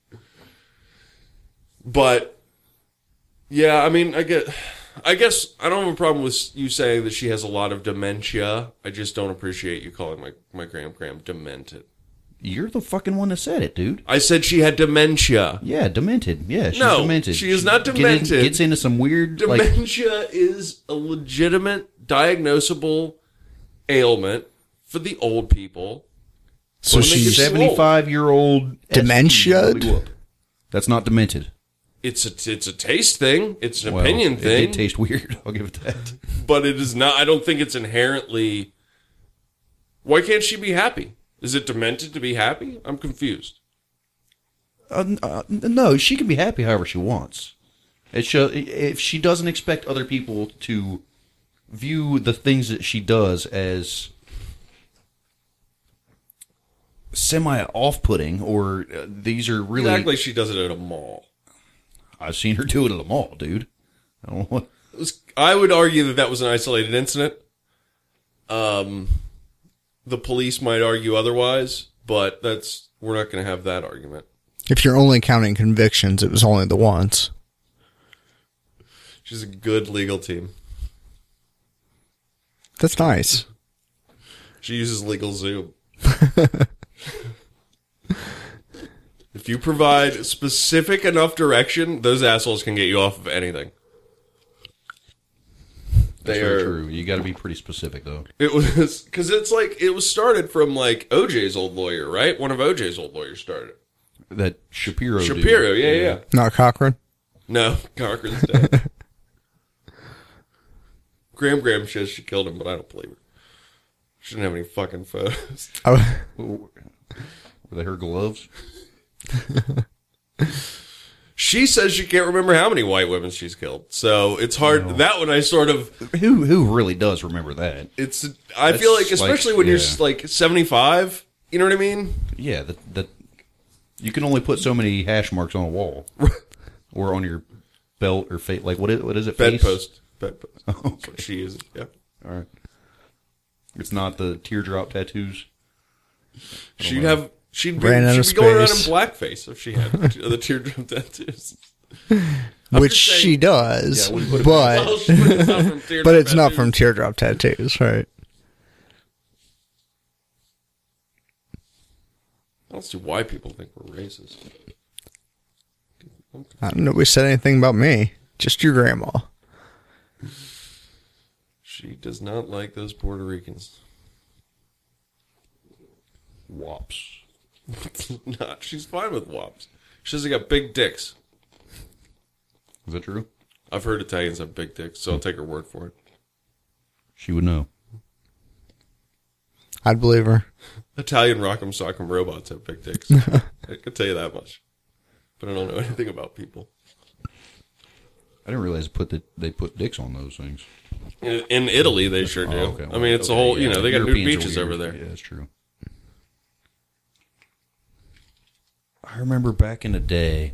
Speaker 3: But yeah, I mean, I get. I guess I don't have a problem with you saying that she has a lot of dementia. I just don't appreciate you calling my my Graham Graham demented.
Speaker 1: You're the fucking one that said it, dude.
Speaker 3: I said she had dementia.
Speaker 1: Yeah, demented. Yeah, she's
Speaker 3: No,
Speaker 1: demented.
Speaker 3: she is not
Speaker 1: get in-
Speaker 3: demented.
Speaker 1: gets into some weird like
Speaker 3: Dementia is a legitimate diagnosable ailment for the old people.
Speaker 4: So
Speaker 3: Wanna make it
Speaker 4: she's
Speaker 3: seven-
Speaker 1: seventy-five year old
Speaker 4: Dementia?
Speaker 1: That's not demented.
Speaker 3: It's a it's a taste thing. It's an
Speaker 1: Well,
Speaker 3: opinion
Speaker 1: it
Speaker 3: thing.
Speaker 1: did taste weird. I'll give it that.
Speaker 3: But it is not. I don't think it's inherently. Why can't she be happy? Is it demented to be happy? I'm confused.
Speaker 1: Uh, n- uh, no, she can be happy however she wants. It show, if she doesn't expect other people to view the things that she does as semi off-putting, or uh, these are really.
Speaker 3: You act like she does it at a mall.
Speaker 1: I've seen her do it at a mall, dude. I don't know what.
Speaker 3: It was, I would argue that that was an isolated incident. Um, the police might argue otherwise, but that's we're not going to have that argument.
Speaker 4: If you're only counting convictions, it was only the once.
Speaker 3: She's a good legal team.
Speaker 4: That's nice.
Speaker 3: She uses legal Zoom. If If you provide specific enough direction, those assholes can get you off of anything.
Speaker 1: That's
Speaker 3: They
Speaker 1: very
Speaker 3: are
Speaker 1: true. You got to be pretty specific, though.
Speaker 3: It was because it's like it was started from like O J's old lawyer, right? One of O J's old lawyers started it.
Speaker 1: That Shapiro. dude.
Speaker 3: Shapiro, yeah, yeah. yeah.
Speaker 4: Not Cochran.
Speaker 3: No, Cochran's dead. Graham Graham says she killed him, but I don't believe her. She didn't have any fucking photos.
Speaker 4: Oh,
Speaker 1: Were they her gloves?
Speaker 3: She says she can't remember how many white women she's killed. So it's hard.
Speaker 1: No.
Speaker 3: That one I sort of.
Speaker 1: Who who really does remember that?
Speaker 3: It's. I
Speaker 1: That's
Speaker 3: feel like,
Speaker 1: like-
Speaker 3: especially when you're
Speaker 1: yeah.
Speaker 3: like seventy-five. You know what I mean?
Speaker 1: Yeah, that that you can only put so many hash marks on a wall, or on your belt or face. Like what is what is it? Face?
Speaker 3: Bedpost. Bedpost.
Speaker 1: Okay.
Speaker 3: That's what she uses. Yeah.
Speaker 1: All right. It's not the teardrop tattoos.
Speaker 3: She'd have. She'd be,
Speaker 4: Ran out
Speaker 3: she'd
Speaker 4: of
Speaker 3: be going around in
Speaker 4: space.
Speaker 3: blackface if she had the teardrop tattoos.
Speaker 4: which
Speaker 3: just saying-
Speaker 4: she does,
Speaker 1: Yeah, we put it
Speaker 4: but
Speaker 3: Oh, she- but it's not from teardrop
Speaker 4: but it's not
Speaker 3: tattoos.
Speaker 4: from teardrop tattoos, right?
Speaker 3: I don't see why people think we're racist.
Speaker 4: I don't know. We said anything about me. Just your grandma.
Speaker 3: She does not like those Puerto Ricans.
Speaker 1: Wops.
Speaker 3: Not. She's fine with wops. She says they got big dicks.
Speaker 1: Is that true?
Speaker 3: I've heard Italians have big dicks, so I'll take her word for it.
Speaker 1: She would know.
Speaker 4: I'd believe her.
Speaker 3: Italian rock'em sock'em robots have big dicks. I can tell you that much. But I don't know anything about people.
Speaker 1: I didn't realize put that they put dicks on those things.
Speaker 3: In, in Italy, they sure do.
Speaker 1: Oh, okay.
Speaker 3: I mean, it's a
Speaker 1: Okay,
Speaker 3: whole, you
Speaker 1: yeah.
Speaker 3: know, they got nude
Speaker 1: Europeans are
Speaker 3: beaches
Speaker 1: weird.
Speaker 3: over there.
Speaker 1: Yeah, that's true. I remember back in the day.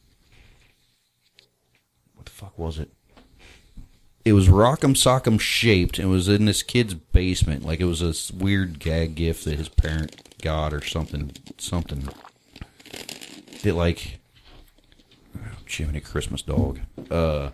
Speaker 1: What the fuck was it? It was Rock'em Sock'em shaped. And it was in this kid's basement. Like it was a s- weird gag gift that his parent got or something. Something. It like. Oh, Jiminy Christmas dog. Uh.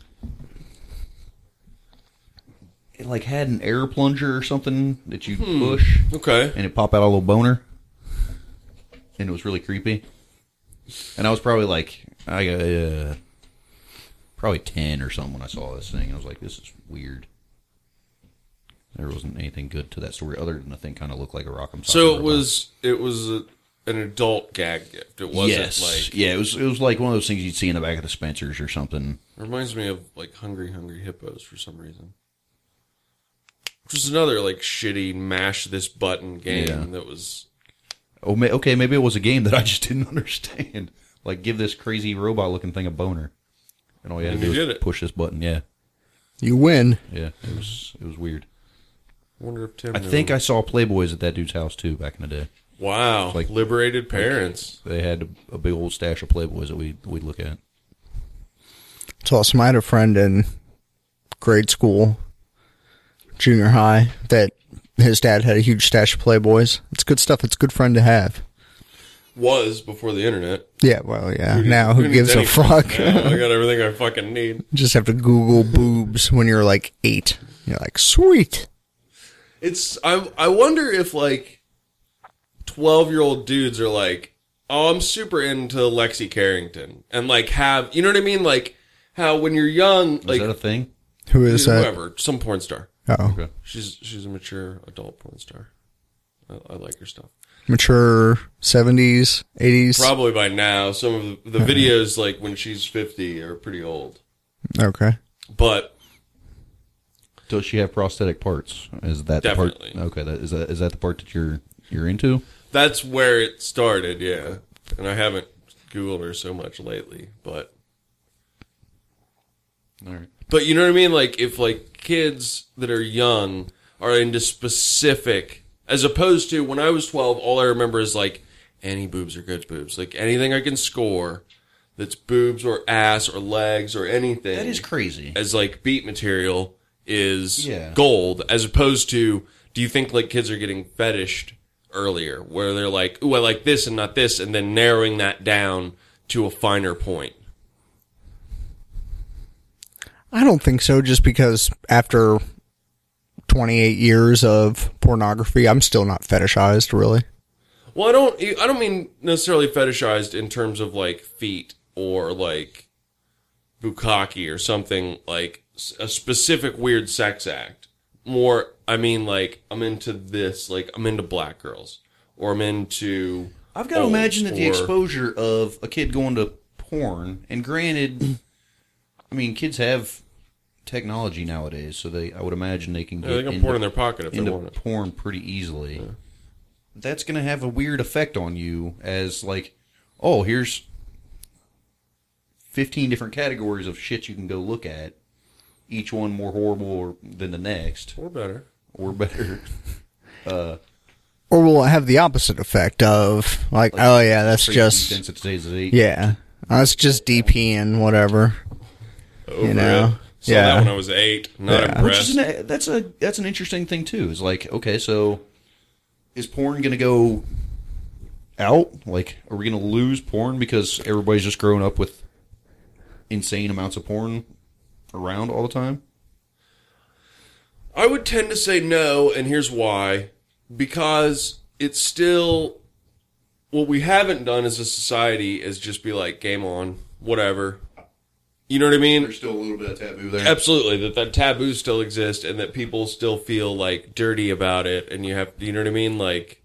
Speaker 1: It like had an air plunger or something that you
Speaker 3: Hmm.
Speaker 1: push.
Speaker 3: Okay.
Speaker 1: And it pop out a little boner. And it was really creepy. And I was probably like, I uh, probably ten or something when I saw this thing. I was like, this is weird. There wasn't anything good to that story other than the thing kind of looked like a rock'em sock'em
Speaker 3: So it
Speaker 1: robot.
Speaker 3: was, it was a, an adult gag gift. It wasn't
Speaker 1: yes.
Speaker 3: like,
Speaker 1: yeah, it was. It was like one of those things you'd see in the back of the Spencers or something.
Speaker 3: it reminds me of like Hungry Hungry Hippos for some reason. Which is another like shitty mash this button game
Speaker 1: Yeah.
Speaker 3: that was.
Speaker 1: Oh, may, okay, maybe it was a game that I just didn't understand. Like, give this crazy robot-looking thing a boner, and all you had
Speaker 3: And
Speaker 1: to do
Speaker 3: you
Speaker 1: was
Speaker 3: did it.
Speaker 1: push this button. Yeah,
Speaker 4: You win.
Speaker 1: yeah, it was it was weird.
Speaker 3: I wonder if Tim.
Speaker 1: I
Speaker 3: knew.
Speaker 1: think I saw Playboys at that dude's house too back in the day.
Speaker 3: Wow,
Speaker 1: like-
Speaker 3: liberated parents.
Speaker 1: They had a, a big old stash of Playboys that we we'd look at.
Speaker 4: It's awesome. I had a friend in grade school, junior high, that his dad had a huge stash of Playboys. It's good stuff. It's a good friend to have.
Speaker 3: Was before the internet.
Speaker 4: Yeah, well, yeah.
Speaker 3: Who-
Speaker 4: Now, who,
Speaker 3: needs
Speaker 4: gives a
Speaker 3: anything?
Speaker 4: fuck?
Speaker 3: Yeah, I got everything I fucking need.
Speaker 4: Just have to Google boobs when you're like eight. You're like, sweet.
Speaker 3: It's I I wonder if like twelve year old dudes are like, oh, I'm super into Lexi Carrington, and like have you know what I mean? Like how when you're young,
Speaker 1: Is
Speaker 3: like
Speaker 1: that a thing?
Speaker 4: Who is that?
Speaker 3: whoever, some porn star.
Speaker 4: Oh,
Speaker 1: Okay.
Speaker 3: She's she's a mature adult porn star. I, I like her stuff.
Speaker 4: mature seventies, eighties.
Speaker 3: Probably by now, some of the, the videos like when she's fifty are pretty old.
Speaker 4: Okay.
Speaker 3: But
Speaker 1: Does she have prosthetic parts? Is that
Speaker 3: Definitely.
Speaker 1: the part? Okay, that, is that is that the part that you're you're into?
Speaker 3: that's where it started, yeah. And I haven't Googled her so much lately, but
Speaker 1: All right.
Speaker 3: but you know what I mean? Like if like kids that are young are into specific, as opposed to when I was twelve, all I remember is like any boobs are good boobs. Like anything I can score that's boobs or ass or legs or anything.
Speaker 1: That is crazy.
Speaker 3: As like beat material is
Speaker 1: Yeah.
Speaker 3: gold, as opposed to, do you think like kids are getting fetished earlier where they're like, ooh, I like this and not this, and then narrowing that down to a finer point?
Speaker 4: I don't think so, just because after twenty-eight years of pornography, I'm still not fetishized, really.
Speaker 3: Well, I don't. I don't mean necessarily fetishized in terms of like feet or like bukkake or something like a specific weird sex act. More, I mean, like I'm into this. Like I'm into black girls, or I'm into.
Speaker 5: I've got to imagine that the exposure of a kid going to porn, and granted, I mean, kids have technology nowadays, so they I would imagine they can get
Speaker 3: yeah, they can
Speaker 5: into,
Speaker 3: porn in their pocket if they
Speaker 5: into
Speaker 3: want it.
Speaker 5: porn pretty easily. Yeah. That's going to have a weird effect on you as like, oh, here's fifteen different categories of shit you can go look at, each one more horrible than the next.
Speaker 3: Or better.
Speaker 5: Or better. uh,
Speaker 4: or will it have the opposite effect of, like, like oh yeah, that's just, yeah, that's just D P and whatever.
Speaker 3: Over
Speaker 4: you know?
Speaker 3: It. Saw
Speaker 4: yeah.
Speaker 3: that when I was eight. Not
Speaker 4: yeah.
Speaker 3: impressed.
Speaker 5: Which is an, that's, a, that's an interesting thing, too. Is like, okay, so is porn going to go out? Like, are we going to lose porn because everybody's just growing up with insane amounts of porn around all the time?
Speaker 3: I would tend to say no, and here's why. Because it's still... What we haven't done as a society is just be like, game on, whatever. You know what I mean?
Speaker 5: There's still a little bit of taboo there.
Speaker 3: Absolutely, that that taboo still exists, and that people still feel like dirty about it, and you have, you know what I mean? Like,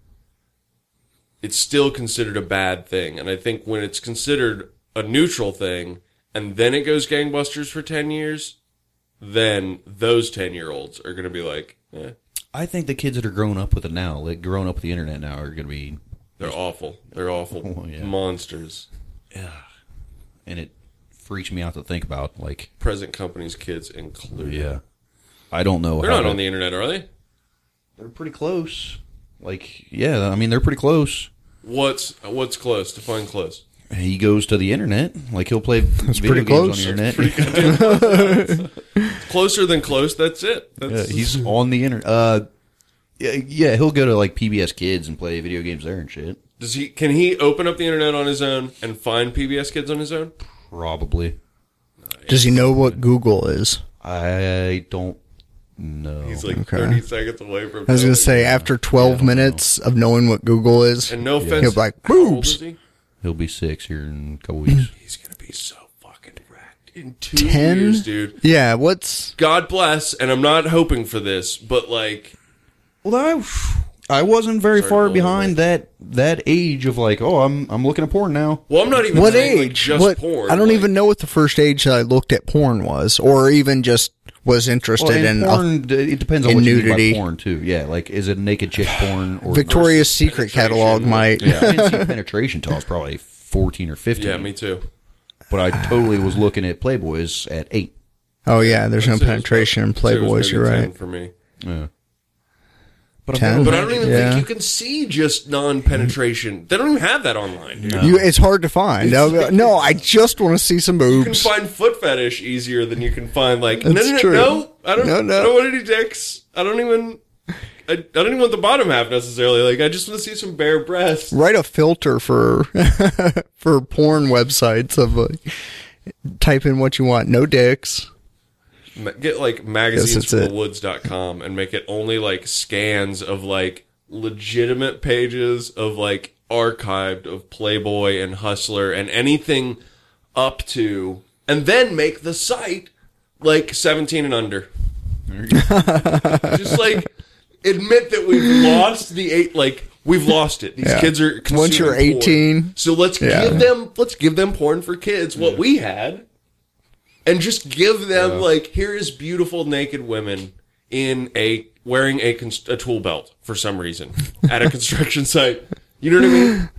Speaker 3: it's still considered a bad thing, and I think when it's considered a neutral thing, and then it goes gangbusters for ten years, then those ten-year-olds are going to be like, eh.
Speaker 5: I think the kids that are growing up with it now, like growing up with the internet now, are going to be...
Speaker 3: They're awful. They're awful
Speaker 5: oh, yeah.
Speaker 3: monsters.
Speaker 5: Yeah. And it freaks me out to think about, like...
Speaker 3: Present company's kids included.
Speaker 5: Yeah. I don't know
Speaker 3: They're
Speaker 5: how
Speaker 3: not
Speaker 5: to,
Speaker 3: on the internet, are they?
Speaker 5: They're pretty close. Like, yeah, I mean, they're pretty close.
Speaker 3: What's what's close? Define close.
Speaker 5: He goes to the internet. Like, he'll play
Speaker 4: That's
Speaker 5: video
Speaker 4: pretty
Speaker 5: games
Speaker 4: close.
Speaker 5: on the internet.
Speaker 3: Closer than close, that's it. That's,
Speaker 5: Yeah, he's on the internet. Uh, yeah, yeah, he'll go to, like, P B S Kids and play video games there and shit.
Speaker 3: Does he? Can he open up the internet on his own and find P B S Kids on his own?
Speaker 5: Probably.
Speaker 4: Does he know what Google is?
Speaker 5: I don't know.
Speaker 3: He's like
Speaker 4: Okay.
Speaker 3: thirty seconds away from.
Speaker 4: I was going to
Speaker 3: telling
Speaker 4: say,
Speaker 3: you.
Speaker 4: after twelve minutes of knowing what Google is,
Speaker 3: And no offense,
Speaker 4: he'll be like,
Speaker 3: how old
Speaker 4: boobs.
Speaker 3: is he?
Speaker 5: He'll be six here in a couple weeks.
Speaker 3: He's gonna be so fucking wrecked in two
Speaker 4: Ten?
Speaker 3: years, dude.
Speaker 4: Yeah, what's...
Speaker 3: God bless, and I'm not hoping for this, but like,
Speaker 5: Well, I, I wasn't very
Speaker 3: Sorry,
Speaker 5: far
Speaker 3: hold
Speaker 5: behind
Speaker 3: on.
Speaker 5: that that age of like, oh, I'm I'm looking at porn now.
Speaker 3: well, I'm not even
Speaker 4: What
Speaker 3: saying, like,
Speaker 4: age?
Speaker 3: just
Speaker 4: what,
Speaker 3: porn.
Speaker 4: I don't
Speaker 3: like,
Speaker 4: even know what the first age that I looked at porn was, or even just was interested
Speaker 5: Well,
Speaker 4: in...
Speaker 5: in
Speaker 4: uh,
Speaker 5: porn, d- it depends on
Speaker 4: in
Speaker 5: what
Speaker 4: nudity.
Speaker 5: you mean by porn too. Yeah, like is it naked chick porn or
Speaker 4: Victoria's Secret
Speaker 3: penetration.
Speaker 4: catalog might...
Speaker 5: Yeah, I didn't see penetration till I was probably fourteen or fifteen.
Speaker 3: Yeah, me too.
Speaker 5: But I totally was looking at Playboys at eight.
Speaker 4: Oh, yeah, there's
Speaker 3: I'd
Speaker 4: no
Speaker 3: say it was
Speaker 4: penetration in
Speaker 3: probably- I'd say it was
Speaker 4: Playboys,
Speaker 3: maybe
Speaker 4: you're
Speaker 3: ten
Speaker 4: right.
Speaker 3: for me.
Speaker 5: Yeah. But
Speaker 4: Ten?
Speaker 5: I've
Speaker 3: But
Speaker 5: never
Speaker 3: I don't even
Speaker 4: Yeah.
Speaker 3: think you can see just non-penetration. They don't even have that online, dude.
Speaker 4: You, it's hard to find. No, no, I just want to see some
Speaker 3: You can
Speaker 4: boobs.
Speaker 3: find foot fetish easier than you can find like no,
Speaker 4: That's
Speaker 3: no, no,
Speaker 4: true.
Speaker 3: no. I don't.
Speaker 4: No, no.
Speaker 3: I don't want any dicks. I don't even. I, I don't even want the bottom half necessarily. Like I just want to see some bare breasts.
Speaker 4: Write a filter for for porn websites of like, type in what you want. No dicks.
Speaker 3: Ma- Get like
Speaker 4: Guess
Speaker 3: magazines
Speaker 4: that's
Speaker 3: from
Speaker 4: it.
Speaker 3: the woods dot com and make it only like scans of like legitimate pages of like archived of Playboy and Hustler and anything up to, and then make the site like seventeen and under. Just like admit that we've lost the eight. Like we've lost it. These
Speaker 4: Yeah.
Speaker 3: kids are consuming
Speaker 4: Once you're
Speaker 3: porn.
Speaker 4: eighteen,
Speaker 3: So let's
Speaker 4: Yeah.
Speaker 3: give them let's give them porn for kids. What we had. And just give them, like, here is beautiful naked women in a, wearing a, const- a tool belt for some reason at a construction site. You know what I mean?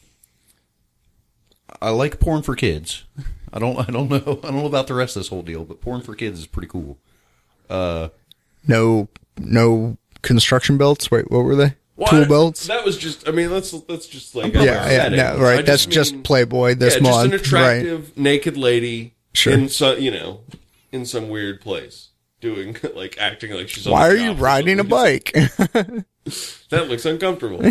Speaker 5: I like porn for kids. I don't. I don't know. I don't know about the rest of this whole deal, but porn for kids is pretty cool. Uh,
Speaker 4: no no construction belts. Wait, what were they?
Speaker 3: Well,
Speaker 4: Tool
Speaker 3: I-
Speaker 4: belts.
Speaker 3: That was just, I mean, let's, let's just, like,
Speaker 4: Yeah, yeah,
Speaker 3: setting.
Speaker 4: no, right.
Speaker 3: I
Speaker 4: That's
Speaker 3: mean-
Speaker 4: just Playboy this
Speaker 3: yeah,
Speaker 4: month,
Speaker 3: just an attractive, naked lady
Speaker 4: Sure.
Speaker 3: in some, you know, in some weird place. Doing, like, acting like she's on
Speaker 4: Why
Speaker 3: the
Speaker 4: are
Speaker 3: job
Speaker 4: you
Speaker 3: for
Speaker 4: riding
Speaker 3: some
Speaker 4: a bike?
Speaker 3: reason. That looks uncomfortable.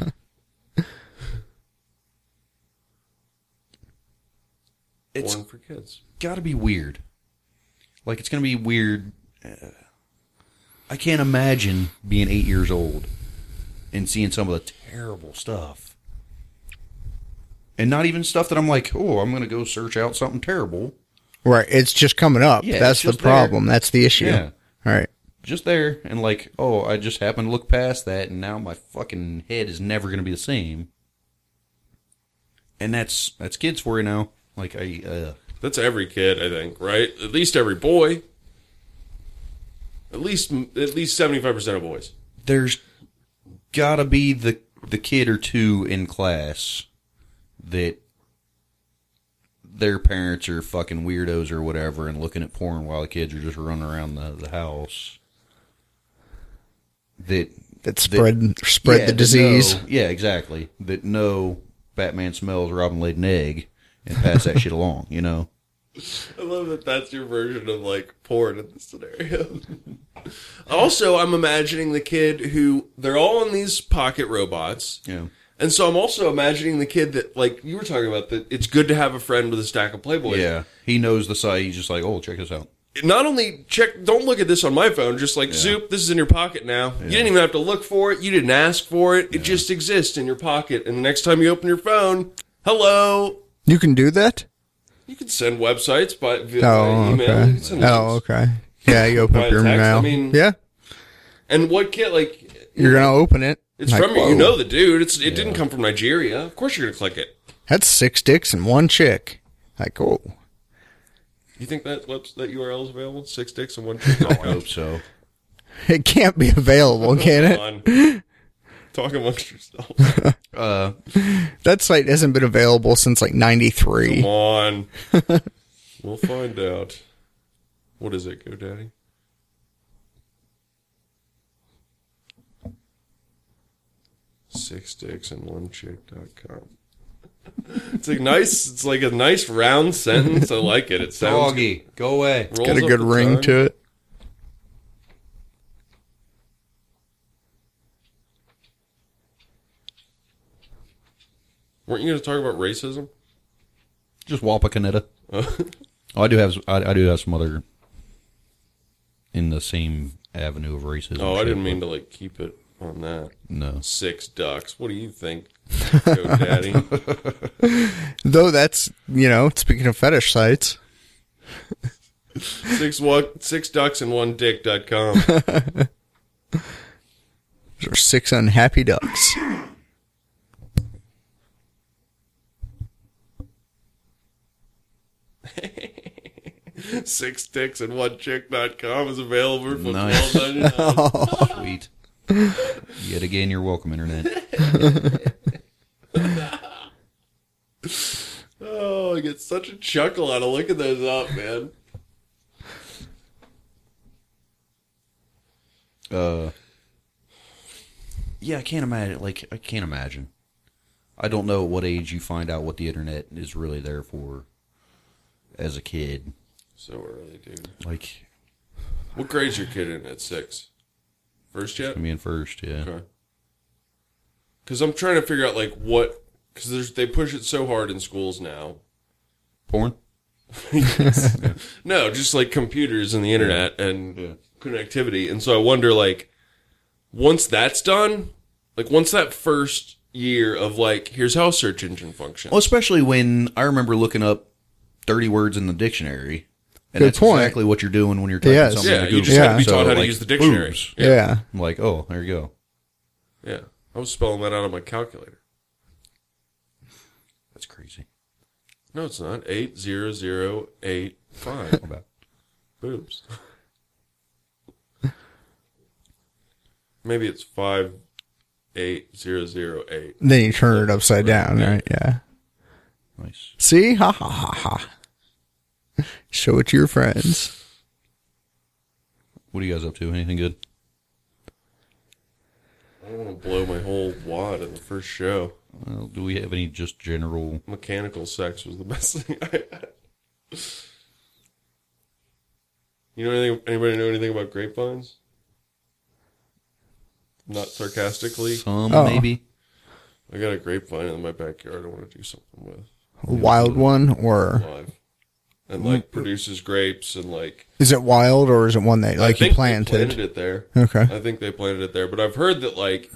Speaker 5: it's
Speaker 3: Porn for kids.
Speaker 5: got to be weird. Like it's going to be weird. Uh, I can't imagine being eight years old and seeing some of the terrible stuff. And not even stuff that I'm like, oh, I'm going to go search out something terrible.
Speaker 4: Right. It's just coming up.
Speaker 5: Yeah,
Speaker 4: That's
Speaker 5: it's
Speaker 4: the
Speaker 5: just there.
Speaker 4: problem. That's the issue.
Speaker 5: Yeah.
Speaker 4: Right.
Speaker 5: Just there, and like, oh, I just happened to look past that, and now my fucking head is never going to be the same. And that's that's kids for you now. Like, I, uh...
Speaker 3: That's every kid, I think, right? At least every boy. At least at least seventy-five percent of boys.
Speaker 5: There's gotta be the the kid or two in class that their parents are fucking weirdos or whatever and looking at porn while the kids are just running around the, the house. That
Speaker 4: That spread
Speaker 5: that,
Speaker 4: spread
Speaker 5: yeah,
Speaker 4: the
Speaker 5: that
Speaker 4: disease.
Speaker 5: know- yeah, exactly. That know Batman smells Robin laid an egg and pass that shit along, you know?
Speaker 3: I love that that's your version of, like, porn in this scenario. Also, I'm imagining the kid who, they're all on these pocket robots.
Speaker 5: Yeah.
Speaker 3: And so I'm also imagining the kid that, like, you were talking about, that it's good to have a friend with a stack of Playboys.
Speaker 5: Yeah. He knows the site. He's just like, oh, check this out.
Speaker 3: Not only check, don't look at this on my phone, just like, Zoop, this is in your pocket now. You didn't even have to look for it. You didn't ask for it. It
Speaker 5: Yeah.
Speaker 3: just exists in your pocket. And the next time you open your phone, hello.
Speaker 4: You can do that?
Speaker 3: You can send websites by via
Speaker 4: Oh,
Speaker 3: email. You
Speaker 4: okay.
Speaker 3: can send
Speaker 4: Oh,
Speaker 3: links.
Speaker 4: okay. Yeah, you open
Speaker 3: By
Speaker 4: up your
Speaker 3: text,
Speaker 4: email.
Speaker 3: I mean-
Speaker 4: yeah,
Speaker 3: And what kid, like,
Speaker 4: you're gonna open it.
Speaker 3: it's
Speaker 4: Like,
Speaker 3: from you.
Speaker 4: whoa,
Speaker 3: You know the dude. It's It didn't come from Nigeria. Of course you're going to click it.
Speaker 4: that's six dicks and one chick. Like, oh,
Speaker 3: You think that webs- that U R L is available? Six dicks and one chick?
Speaker 5: I hope so.
Speaker 4: it can't be available, can it?
Speaker 3: on. Talk amongst yourselves.
Speaker 5: Uh,
Speaker 4: That site hasn't been available since like ninety-three.
Speaker 3: Come on. We'll find out. What is it, GoDaddy? Six dicks and one chick dot com. It's like nice. It's like a nice round sentence. I like it. It sounds
Speaker 5: doggy, go away.
Speaker 3: rolls
Speaker 4: Got a
Speaker 3: off
Speaker 4: good
Speaker 3: the
Speaker 4: ring
Speaker 3: tongue.
Speaker 4: to it.
Speaker 3: Weren't you going to talk about racism?
Speaker 5: Just Wapakoneta. Oh, I do have I, I do have some other in the same avenue of racism.
Speaker 3: Oh, I
Speaker 5: shit,
Speaker 3: didn't mean
Speaker 5: but
Speaker 3: to like keep it on that.
Speaker 5: No.
Speaker 3: Six ducks. What do you think, GoDaddy?
Speaker 4: Though that's, you know, speaking of fetish sites,
Speaker 3: Six one, six ducks and one dick dot com.
Speaker 4: there are six unhappy ducks.
Speaker 3: Six dicks and one chick dot com is available for
Speaker 5: Nice.
Speaker 3: twelve ninety-nine.
Speaker 5: Sweet. Yet again, you're welcome, Internet.
Speaker 3: Oh, I get such a chuckle out of looking those up, man.
Speaker 5: Uh, yeah, I can't imagine. Like, I can't imagine. I don't know at what age you find out what the internet is really there for as a kid.
Speaker 3: So early, dude.
Speaker 5: Like,
Speaker 3: What grade's your kid in at six? First yet?
Speaker 5: I mean, first, yeah.
Speaker 3: Okay. Because I'm trying to figure out, like, what... Because they push it so hard in schools now.
Speaker 5: Porn?
Speaker 3: No, just, like, computers and the internet and
Speaker 5: Yeah.
Speaker 3: connectivity. And so I wonder, like, once that's done, like, once that first year of, like, here's how a search engine functions.
Speaker 5: Well, especially when I remember looking up thirty words in the dictionary. And
Speaker 4: Good
Speaker 5: that's
Speaker 4: point.
Speaker 5: exactly what you're doing when you're typing
Speaker 4: Yes.
Speaker 5: something
Speaker 3: Yeah,
Speaker 5: into
Speaker 3: you
Speaker 5: Google.
Speaker 3: just
Speaker 4: have to be
Speaker 3: taught how to
Speaker 5: like,
Speaker 3: use the dictionary.
Speaker 5: boobs.
Speaker 4: Yeah.
Speaker 5: I'm like, oh, there you go.
Speaker 3: Yeah. I was spelling that out on my calculator.
Speaker 5: That's crazy.
Speaker 3: No, it's not. Eight zero zero eight five.
Speaker 5: How about
Speaker 3: Boobs. Maybe it's five eight zero zero eight.
Speaker 4: Then you turn it upside down,
Speaker 3: Yeah.
Speaker 4: right? Yeah.
Speaker 5: nice?
Speaker 4: See? Ha ha ha ha. Show it to your friends.
Speaker 5: What are you guys up to? Anything good?
Speaker 3: I don't want to blow my whole wad in the first show.
Speaker 5: Well, do we have any just general?
Speaker 3: Mechanical sex was the best thing I had. You know anything? Anybody know anything about grapevines? Not sarcastically.
Speaker 5: Some
Speaker 4: Oh.
Speaker 5: maybe.
Speaker 3: I got a grapevine in my backyard I want to do something with.
Speaker 4: A wild one, or
Speaker 3: Live. And like produces grapes and like
Speaker 4: is it wild, or is it one that
Speaker 3: I
Speaker 4: like you
Speaker 3: think they
Speaker 4: planted?
Speaker 3: planted it there.
Speaker 4: Okay.
Speaker 3: I think they planted it there, but I've heard that like it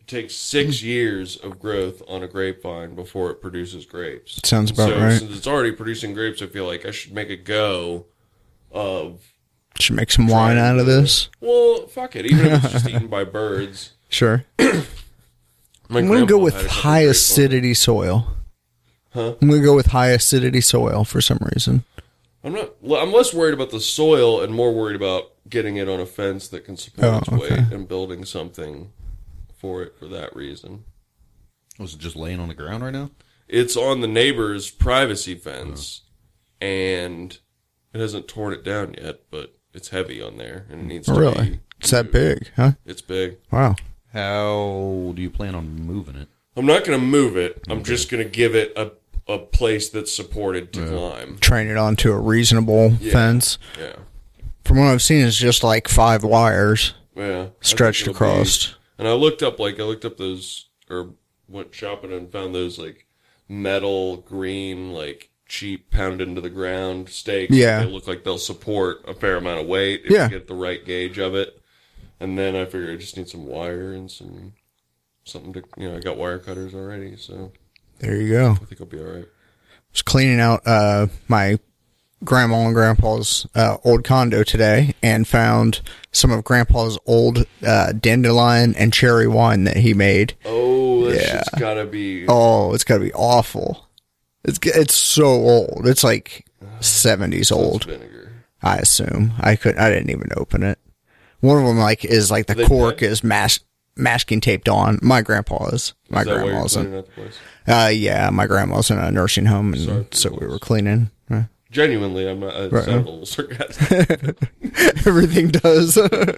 Speaker 3: takes six years of growth on a grapevine before it produces grapes.
Speaker 4: Sounds about
Speaker 3: so,
Speaker 4: right.
Speaker 3: Since it's already producing grapes, I feel like I should make a go of.
Speaker 4: Should make some wine out of this.
Speaker 3: Well, fuck it. Even if it's just eaten by birds.
Speaker 4: Sure.
Speaker 3: My
Speaker 4: I'm going to go
Speaker 3: grandpa
Speaker 4: with
Speaker 3: had a couple
Speaker 4: high
Speaker 3: grapevines.
Speaker 4: acidity soil.
Speaker 3: Huh?
Speaker 4: I'm going to go with high acidity soil for some reason.
Speaker 3: I'm not. I'm less worried about the soil and more worried about getting it on a fence that can support
Speaker 4: Oh,
Speaker 3: its
Speaker 4: okay.
Speaker 3: weight and building something for it for that reason.
Speaker 5: Was it just laying on the ground right now?
Speaker 3: It's on the neighbor's privacy fence, and it hasn't torn it down yet, but it's heavy on there and it needs to
Speaker 4: Really?
Speaker 3: be.
Speaker 4: It's that big, huh?
Speaker 3: It's big.
Speaker 4: Wow.
Speaker 5: How do you plan on moving it?
Speaker 3: I'm not going to move it. I'm just going to give it a a place that's supported to climb.
Speaker 4: Train it onto a reasonable
Speaker 3: Yeah.
Speaker 4: fence.
Speaker 3: Yeah.
Speaker 4: From what I've seen, it's just like five wires
Speaker 3: Yeah. I think
Speaker 4: stretched
Speaker 3: it'll
Speaker 4: across.
Speaker 3: be- and I looked up, like, I looked up those, or went shopping and found those, like, metal, green, like, cheap, pounded into the ground stakes.
Speaker 4: Yeah.
Speaker 3: They look like they'll support a fair amount of weight if
Speaker 4: Yeah.
Speaker 3: you get the right gauge of it. And then I figured I just need some wire and some, something to, you know, I got wire cutters already, so
Speaker 4: There you go.
Speaker 3: I think I'll be all right.
Speaker 4: Was cleaning out uh, my grandma and grandpa's uh, old condo today and found some of grandpa's old uh, dandelion and cherry wine that he made.
Speaker 3: Oh, that
Speaker 4: Yeah.
Speaker 3: shit's gotta be.
Speaker 4: Oh, it's gotta be awful. It's it's so old. It's like seventies old.
Speaker 3: Vinegar.
Speaker 4: I assume. I couldn't. I didn't even open it. One of them like is like the
Speaker 3: They
Speaker 4: cork
Speaker 3: dead?
Speaker 4: is mas- masking taped on. My grandpa's. My
Speaker 3: Is that why you're
Speaker 4: grandma's.
Speaker 3: cleaning out the place?
Speaker 4: Uh, yeah, my grandma's in a nursing home, and
Speaker 3: Sorry for
Speaker 4: so
Speaker 3: your
Speaker 4: we
Speaker 3: loss.
Speaker 4: were cleaning. Uh,
Speaker 3: Genuinely, I'm not. I
Speaker 4: Right.
Speaker 3: sound a little sarcastic.
Speaker 4: Everything does.